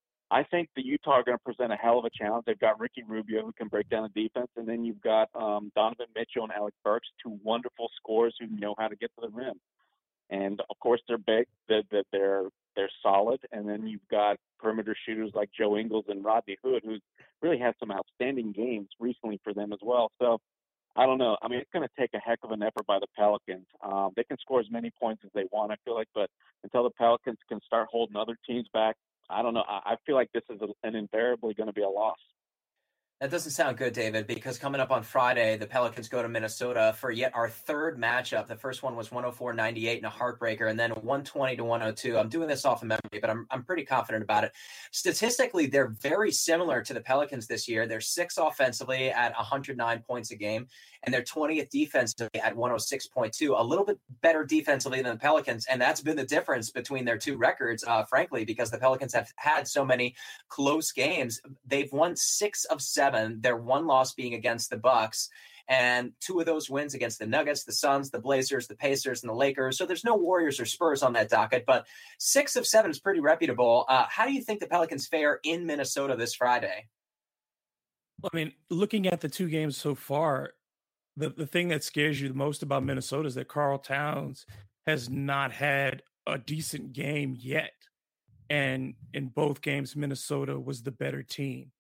I think the Utah are going to present a hell of a challenge. They've got Ricky Rubio who can break down the defense, and then you've got um, Donovan Mitchell and Alex Burks, two wonderful scorers who know how to get to the rim. And of course, they're big. That they're, they're they're solid. And then you've got perimeter shooters like Joe Ingles and Rodney Hood, who's really had some outstanding games recently for them as well. So I don't know. I mean, it's going to take a heck of an effort by the Pelicans. Um, they can score as many points as they want, I feel like, but until the Pelicans can start holding other teams back, I don't know. I, I feel like this is a, an invariably going to be a loss. That doesn't sound good, David, because coming up on Friday, the Pelicans go to Minnesota for yet our third matchup. The first one was one oh four ninety-eight and a heartbreaker, and then one twenty to one oh two. I'm doing this off of memory, but I'm I'm pretty confident about it. Statistically, they're very similar to the Pelicans this year. They're sixth offensively at one hundred nine points a game, and they're twentieth defensively at one oh six point two. A little bit better defensively than the Pelicans, and that's been the difference between their two records, uh, frankly, because the Pelicans have had so many close games. They've won six of seven. Their one loss being against the Bucks, and two of those wins against the Nuggets, the Suns, the Blazers, the Pacers, and the Lakers. So there's no Warriors or Spurs on that docket, but six of seven is pretty reputable. Uh, how do you think the Pelicans fare in Minnesota this Friday? I mean, looking at the two games so far, the, the thing that scares you the most about Minnesota is that Karl Towns has not had a decent game yet. And in both games, Minnesota was the better team.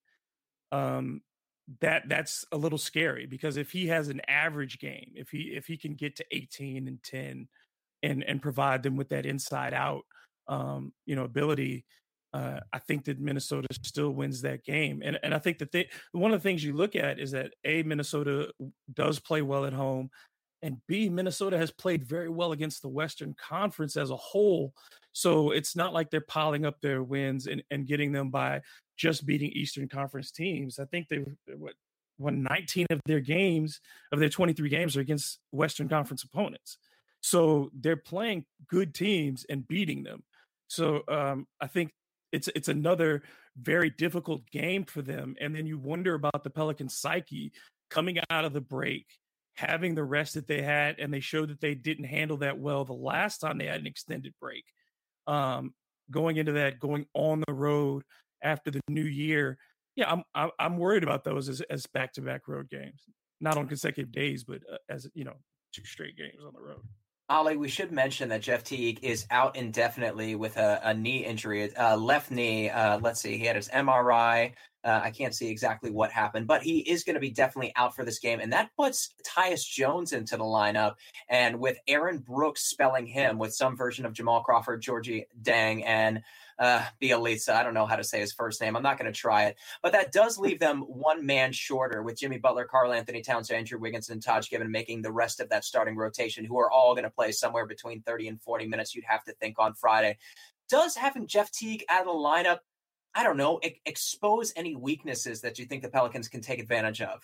Um, that that's a little scary, because if he has an average game, if he if he can get to eighteen and ten and and provide them with that inside out um, you know ability, uh, I think that Minnesota still wins that game. And and I think that they, one of the things you look at is that A, Minnesota does play well at home, and B, Minnesota has played very well against the Western Conference as a whole. So it's not like they're piling up their wins and, and getting them by just beating Eastern Conference teams. I think they've what, won nineteen of their games, of their twenty-three games, are against Western Conference opponents. So they're playing good teams and beating them. So um, I think it's it's another very difficult game for them. And then you wonder about the Pelicans' psyche coming out of the break, having the rest that they had, and they showed that they didn't handle that well the last time they had an extended break. Um, going into that, going on the road after the new year, yeah, I'm I'm worried about those as, as back-to-back road games, not on consecutive days, but uh, as you know, two straight games on the road. Ollie, we should mention that Jeff Teague is out indefinitely with a, a knee injury, uh, left knee. Uh, let's see, he had his M R I. Uh, I can't see exactly what happened, but he is going to be definitely out for this game. And that puts Tyus Jones into the lineup. And with Aaron Brooks spelling him with some version of Jamal Crawford, Georgie Dang, and uh, Bielitsa, I don't know how to say his first name. I'm not going to try it. But that does leave them one man shorter, with Jimmy Butler, Karl Anthony Towns, Andrew Wiggins, and Taj Gibbon making the rest of that starting rotation, who are all going to play somewhere between thirty and forty minutes, you'd have to think, on Friday. Does having Jeff Teague out of the lineup, I don't know, e- expose any weaknesses that you think the Pelicans can take advantage of?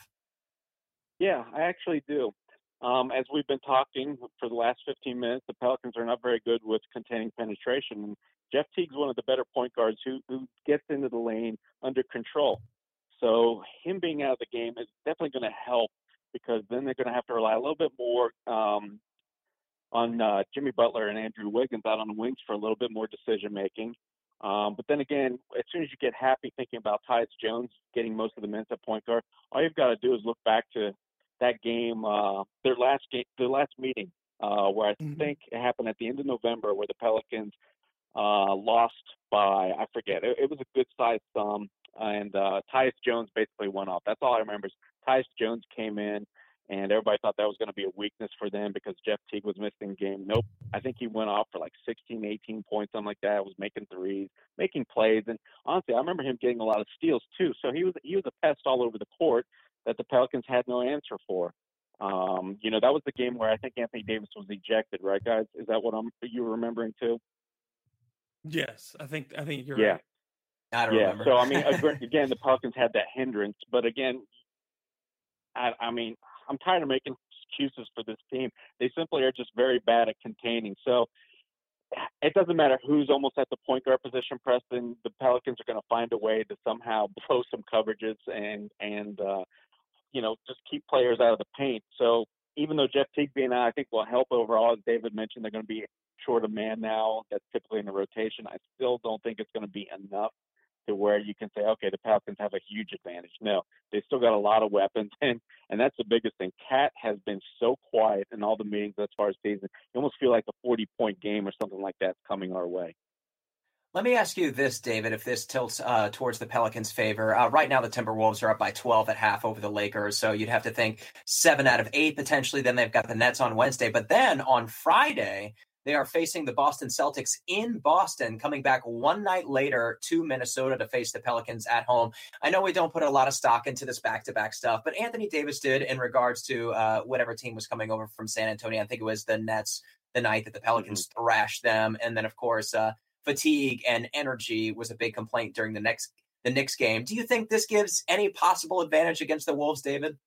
Yeah, I actually do. Um, as we've been talking for the last fifteen minutes, the Pelicans are not very good with containing penetration. And Jeff Teague's one of the better point guards who, who gets into the lane under control. So him being out of the game is definitely going to help, because then they're going to have to rely a little bit more um, on uh, Jimmy Butler and Andrew Wiggins out on the wings for a little bit more decision making. Um, but then again, as soon as you get happy thinking about Tyus Jones getting most of the minutes at point guard, all you've got to do is look back to that game, uh, their last game, their last meeting, uh, where I mm-hmm. think it happened at the end of November, where the Pelicans uh, lost by, I forget, it, it was a good sized sum, and uh, Tyus Jones basically went off. That's all I remember. Is Tyus Jones came in, and everybody thought that was going to be a weakness for them because Jeff Teague was missing the game. Nope. I think he went off for like sixteen, eighteen points, something like that. Was making threes, making plays. And honestly, I remember him getting a lot of steals too. So he was he was a pest all over the court that the Pelicans had no answer for. Um, you know, that was the game where I think Anthony Davis was ejected, right, guys? Is that what I'm you were remembering too? Yes, I think I think you're yeah. right. I don't yeah. remember. So I mean, again, the Pelicans had that hindrance, but again, I, I mean, I'm tired of making excuses for this team. They simply are just very bad at containing. So it doesn't matter who's almost at the point guard position, Preston. The Pelicans are going to find a way to somehow blow some coverages and and uh, you know, just keep players out of the paint. So even though Jeff Teague being out, I think will help overall. As David mentioned, they're going to be short a man now. That's typically in the rotation. I still don't think it's going to be enough to where you can say, okay, the Pelicans have a huge advantage. No, they still got a lot of weapons, and and that's the biggest thing. Cat has been so quiet in all the meetings as far as season. You almost feel like a forty-point game or something like that's coming our way. Let me ask you this, David, if this tilts uh, towards the Pelicans' favor. Uh, right now, the Timberwolves are up by twelve at half over the Lakers, so you'd have to think seven out of eight potentially. Then they've got the Nets on Wednesday. But then on Friday, They are facing the Boston Celtics in Boston, coming back one night later to Minnesota to face the Pelicans at home. I know we don't put a lot of stock into this back-to-back stuff, but Anthony Davis did in regards to uh, whatever team was coming over from San Antonio. I think it was the Nets the night that the Pelicans mm-hmm. thrashed them. And then, of course, uh, fatigue and energy was a big complaint during the next the Knicks game. Do you think this gives any possible advantage against the Wolves, David?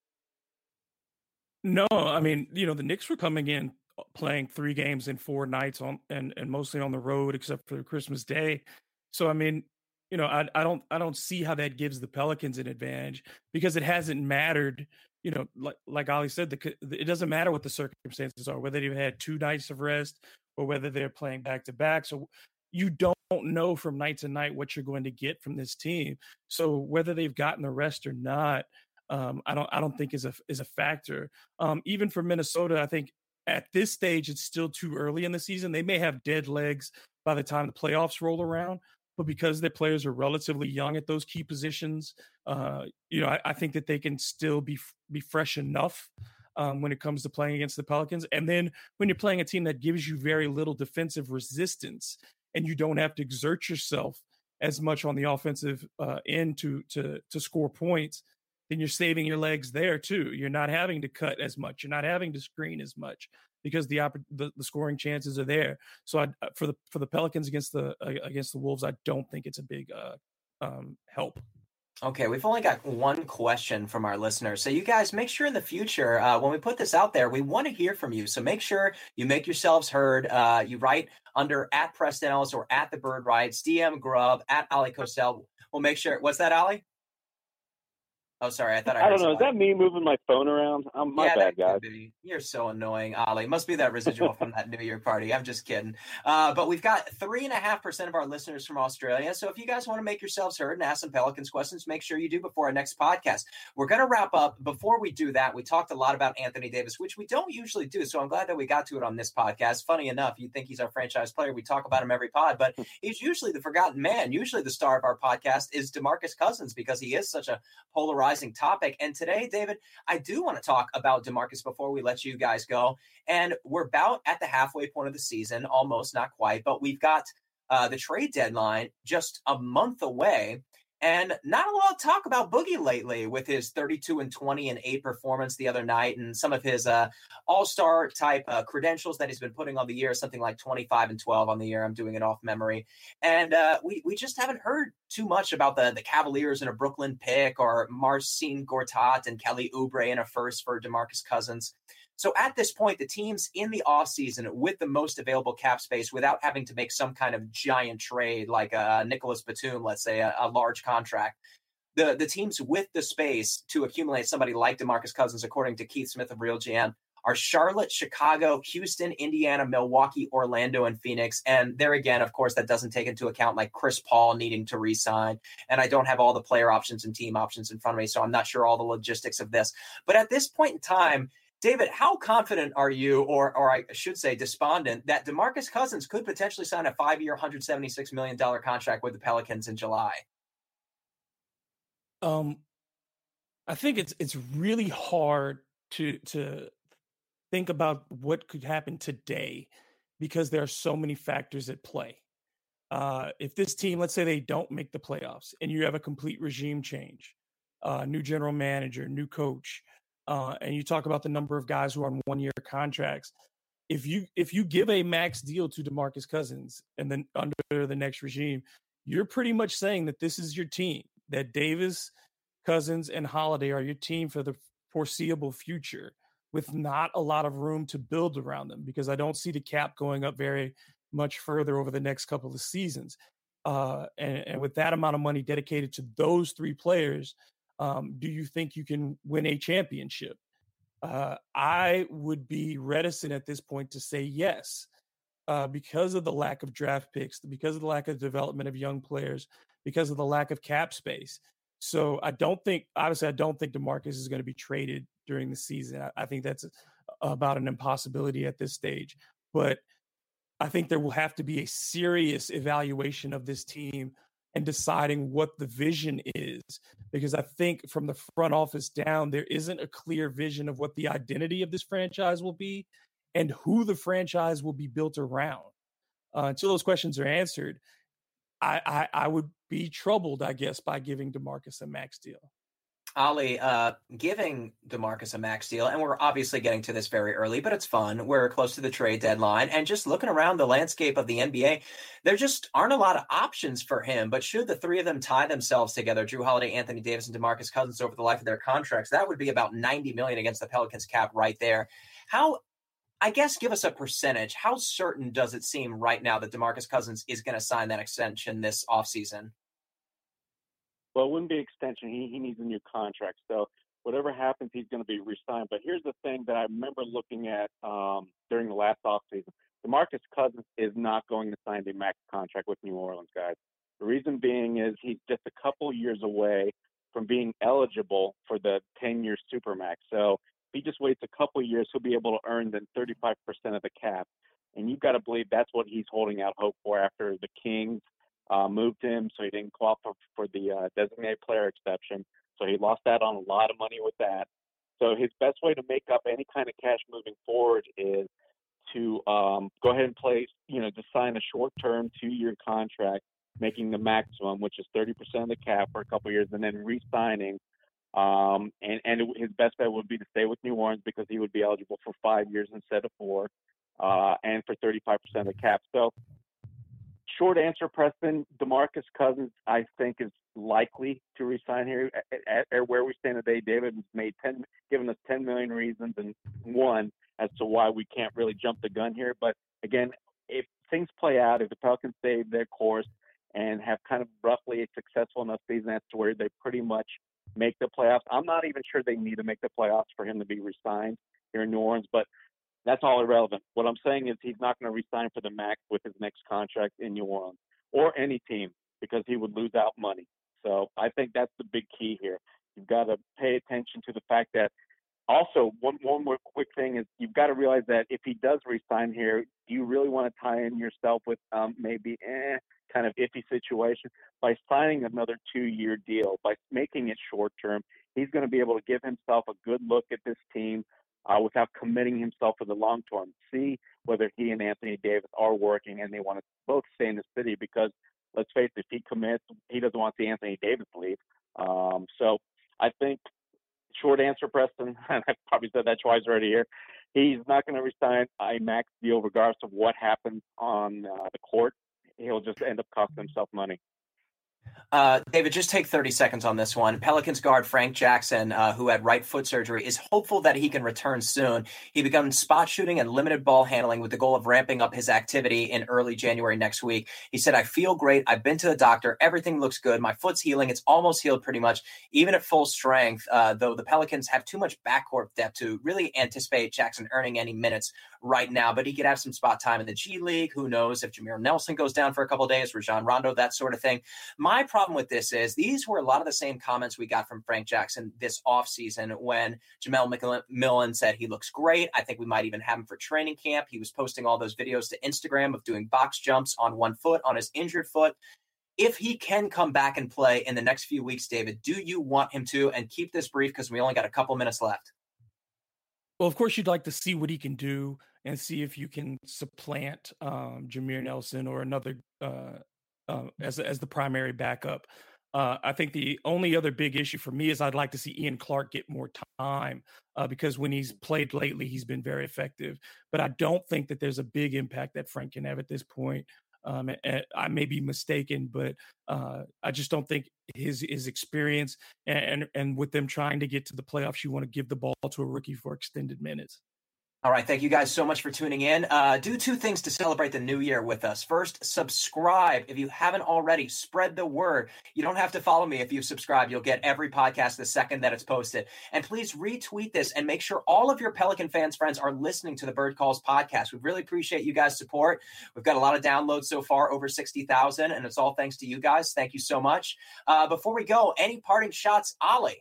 No, I mean, you know, the Knicks were coming in playing three games in four nights on and, and mostly on the road, except for Christmas Day. So, I mean, you know, I, I don't I don't see how that gives the Pelicans an advantage, because it hasn't mattered. You know, like like Ali said, the, it doesn't matter what the circumstances are, whether they've had two nights of rest or whether they're playing back to back. So you don't know from night to night what you're going to get from this team. So whether they've gotten the rest or not, um, I don't I don't think is a is a factor. Um, even for Minnesota, I think at this stage it's still too early in the season. They may have dead legs by the time the playoffs roll around, but because their players are relatively young at those key positions, uh, you know, I, I think that they can still be be fresh enough um, when it comes to playing against the Pelicans. And then when you're playing a team that gives you very little defensive resistance, and you don't have to exert yourself as much on the offensive uh, end to to to score points, then you're saving your legs there too. You're not having to cut as much. You're not having to screen as much, because the the, the scoring chances are there. So I, for the for the Pelicans against the uh, against the Wolves, I don't think it's a big uh, um, help. Okay, we've only got one question from our listeners. So you guys, make sure in the future, uh, when we put this out there, we want to hear from you. So make sure you make yourselves heard. Uh, you write under at Preston Ellis or at the Bird Writes, D M Grubb, at Ali Cosell. We'll make sure. What's that, Ali? Oh, sorry. I thought I heard I don't know. somebody. Is that me moving my phone around? I'm my yeah, bad, guys. You're so annoying, Ali. Must be that residual from that New Year party. I'm just kidding. Uh, but we've got three and a half percent of our listeners from Australia. So if you guys want to make yourselves heard and ask some Pelicans questions, make sure you do before our next podcast. We're going to wrap up. Before we do that, we talked a lot about Anthony Davis, which we don't usually do. So I'm glad that we got to it on this podcast. Funny enough, you'd think he's our franchise player. We talk about him every pod, but he's usually the forgotten man. Usually the star of our podcast is DeMarcus Cousins, because he is such a polarizing topic. And today, David, I do want to talk about DeMarcus before we let you guys go. And we're about at the halfway point of the season, almost, not quite, but we've got uh, the trade deadline just a month away. And not a lot of talk about Boogie lately, with his thirty-two and twenty and eight performance the other night, and some of his uh, all-star type uh, credentials that he's been putting on the year, something like twenty-five and twelve on the year. I'm doing it off memory. And uh, we we just haven't heard too much about the, the Cavaliers and a Brooklyn pick, or Marcin Gortat and Kelly Oubre in a first for DeMarcus Cousins. So at this point, the teams in the offseason with the most available cap space, without having to make some kind of giant trade like uh, Nicholas Batum, let's say, a, a large contract, the, the teams with the space to accumulate somebody like DeMarcus Cousins, according to Keith Smith of Real G M, are Charlotte, Chicago, Houston, Indiana, Milwaukee, Orlando, and Phoenix. And there again, of course, that doesn't take into account like Chris Paul needing to re-sign. And I don't have all the player options and team options in front of me, so I'm not sure all the logistics of this. But at this point in time, David, how confident are you, or or I should say despondent, that DeMarcus Cousins could potentially sign a five-year, one hundred seventy-six million dollars contract with the Pelicans in July? Um, I think it's it's really hard to to think about what could happen today, because there are so many factors at play. Uh, if this team, let's say they don't make the playoffs, and you have a complete regime change, uh, new general manager, new coach, Uh, and you talk about the number of guys who are on one-year contracts. If you if you give a max deal to DeMarcus Cousins and then under the next regime, you're pretty much saying that this is your team, that Davis, Cousins, and Holiday are your team for the foreseeable future, with not a lot of room to build around them, because I don't see the cap going up very much further over the next couple of seasons. Uh, and, and with that amount of money dedicated to those three players, Um, do you think you can win a championship? Uh, I would be reticent at this point to say yes, uh, because of the lack of draft picks, because of the lack of development of young players, because of the lack of cap space. So I don't think, obviously, I don't think DeMarcus is going to be traded during the season. I, I think that's about an impossibility at this stage. But I think there will have to be a serious evaluation of this team and deciding what the vision is, because I think from the front office down, there isn't a clear vision of what the identity of this franchise will be. and who the franchise will be built around. Uh, until those questions are answered, I, I, I would be troubled, I guess, by giving DeMarcus a max deal. Ollie, uh, giving DeMarcus a max deal, and we're obviously getting to this very early, but it's fun. We're close to the trade deadline, and just looking around the landscape of the N B A, there just aren't a lot of options for him. But should the three of them tie themselves together, Jrue Holiday, Anthony Davis, and DeMarcus Cousins over the life of their contracts, that would be about ninety million dollars against the Pelicans cap right there. How, I guess, give us a percentage. How certain does it seem right now that DeMarcus Cousins is going to sign that extension this offseason? Well, it wouldn't be extension. He he needs a new contract. So whatever happens, he's going to be re-signed. But here's the thing that I remember looking at um, during the last offseason. DeMarcus Cousins is not going to sign a max contract with New Orleans, guys. The reason being is he's just a couple years away from being eligible for the ten-year Supermax. So if he just waits a couple years, he'll be able to earn then thirty-five percent of the cap. And you've got to believe that's what he's holding out hope for after the Kings Uh, moved him, so he didn't qualify for the uh, designated player exception. So he lost out on a lot of money with that. So his best way to make up any kind of cash moving forward is to um, go ahead and place, you know, to sign a short-term two-year contract, making the maximum, which is thirty percent of the cap for a couple of years, and then re-signing. Um, and, and it, his best bet would be to stay with New Orleans because he would be eligible for five years instead of four, uh, and for thirty-five percent of the cap. So short answer, Preston, DeMarcus Cousins, I think, is likely to resign here. At, at where we stand today, David has made ten, given us ten million reasons and one as to why we can't really jump the gun here. But again, if things play out, if the Pelicans stay their course and have kind of roughly a successful enough season as to where they pretty much make the playoffs, I'm not even sure they need to make the playoffs for him to be re-signed here in New Orleans. But that's all irrelevant. What I'm saying is he's not going to re-sign for the max with his next contract in New Orleans or any team because he would lose out money. So I think that's the big key here. You've got to pay attention to the fact that also one, one more quick thing is you've got to realize that if he does re-sign here, do you really want to tie in yourself with um, maybe eh, kind of iffy situation? By signing another two-year deal, by making it short-term, he's going to be able to give himself a good look at this team, Uh, without committing himself for the long term. See whether he and Anthony Davis are working and they want to both stay in the city because, let's face it, if he commits, he doesn't want to see Anthony Davis leave. Um, so I think, short answer, Preston, and I've probably said that twice already here, he's not going to resign a max deal regardless of what happens on uh, the court. He'll just end up costing himself money. Uh, David, just take thirty seconds on this one. Pelicans guard Frank Jackson, uh, who had right foot surgery, is hopeful that he can return soon. He began spot shooting and limited ball handling with the goal of ramping up his activity in early January next week. He said, I feel great. I've been to the doctor. Everything looks good. My foot's healing. It's almost healed pretty much, even at full strength, uh, though the Pelicans have too much backcourt depth to really anticipate Jackson earning any minutes right now. But he could have some spot time in the G League. Who knows if Jameer Nelson goes down for a couple of days, Rajon Rondo, that sort of thing. My problem with this is these were a lot of the same comments we got from Frank Jackson this offseason when Jamel McMillan said he looks great. I think we might even have him for training camp. He was posting all those videos to Instagram of doing box jumps on one foot, on his injured foot. If he can come back and play in the next few weeks, David, do you want him to? And keep this brief because we only got a couple minutes left. Well, of course, you'd like to see what he can do and see if you can supplant um, Jameer Nelson or another uh, uh, as as the primary backup. Uh, I think the only other big issue for me is I'd like to see Ian Clark get more time uh, because when he's played lately, he's been very effective. But I don't think that there's a big impact that Frank can have at this point. Um, and I may be mistaken, but uh, I just don't think his his experience and, and and with them trying to get to the playoffs, you want to give the ball to a rookie for extended minutes. All right. Thank you guys so much for tuning in. Uh, do two things to celebrate the new year with us. First, subscribe. If you haven't already, spread the word. You don't have to follow me if you subscribe. You'll get every podcast the second that it's posted. And please retweet this and make sure all of your Pelican fans friends are listening to the Bird Calls podcast. We really appreciate you guys' support. We've got a lot of downloads so far, over sixty thousand, and it's all thanks to you guys. Thank you so much. Uh, before we go, any parting shots, Ollie?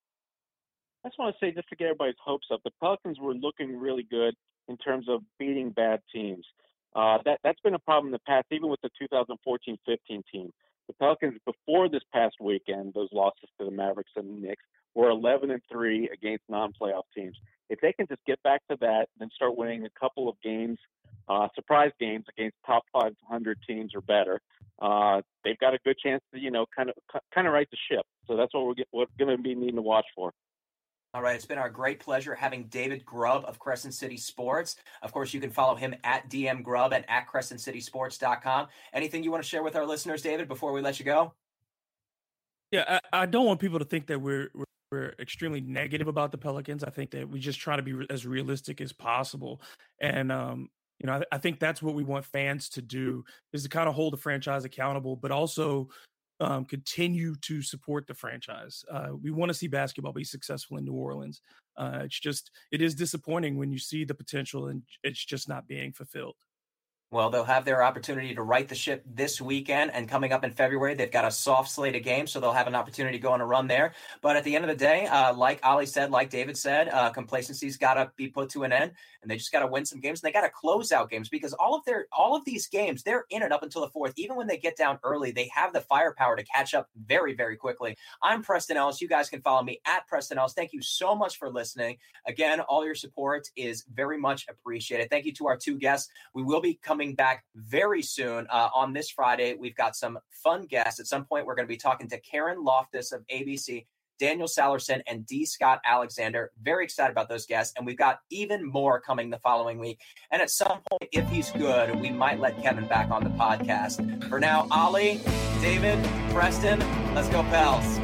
I just want to say, just to get everybody's hopes up, the Pelicans were looking really good in terms of beating bad teams. Uh, that, that's been a problem in the past, even with the two thousand fourteen fifteen team. The Pelicans, before this past weekend, those losses to the Mavericks and the Knicks, We're eleven and three against non-playoff teams. If they can just get back to that, then start winning a couple of games, uh, surprise games against top five hundred teams or better, uh, they've got a good chance to, you know, kind of kind of right the ship. So that's what we're, get, we're going to be needing to watch for. All right, it's been our great pleasure having David Grubb of Crescent City Sports. Of course, you can follow him at D M Grubb and at crescent city sports dot com. Anything you want to share with our listeners, David, before we let you go? Yeah, I, I don't want people to think that we're, we're we're extremely negative about the Pelicans. I think that we just try to be re- as realistic as possible. And, um, you know, I, I think that's what we want fans to do, is to kind of hold the franchise accountable, but also um, continue to support the franchise. Uh, we want to see basketball be successful in New Orleans. Uh, it's just, it is disappointing when you see the potential and it's just not being fulfilled. Well, they'll have their opportunity to right the ship this weekend, and coming up in February, they've got a soft slate of games, so they'll have an opportunity to go on a run there. But at the end of the day, uh, like Ollie said, like David said, uh, complacency's got to be put to an end, and they just got to win some games, and they got to close out games, because all of their all of these games, they're in it up until the fourth. Even when they get down early, they have the firepower to catch up very, very quickly. I'm Preston Ellis. You guys can follow me at Preston Ellis. Thank you so much for listening. Again, all your support is very much appreciated. Thank you to our two guests. We will be coming back very Very soon uh, on this Friday. We've got some fun guests. At some point, we're going to be talking to Karen Loftus of A B C, Daniel Sallerson, and D. Scott Alexander. Very excited about those guests. And we've got even more coming the following week. And at some point, if he's good, we might let Kevin back on the podcast. For now, Ollie, David, Preston, let's go Pels.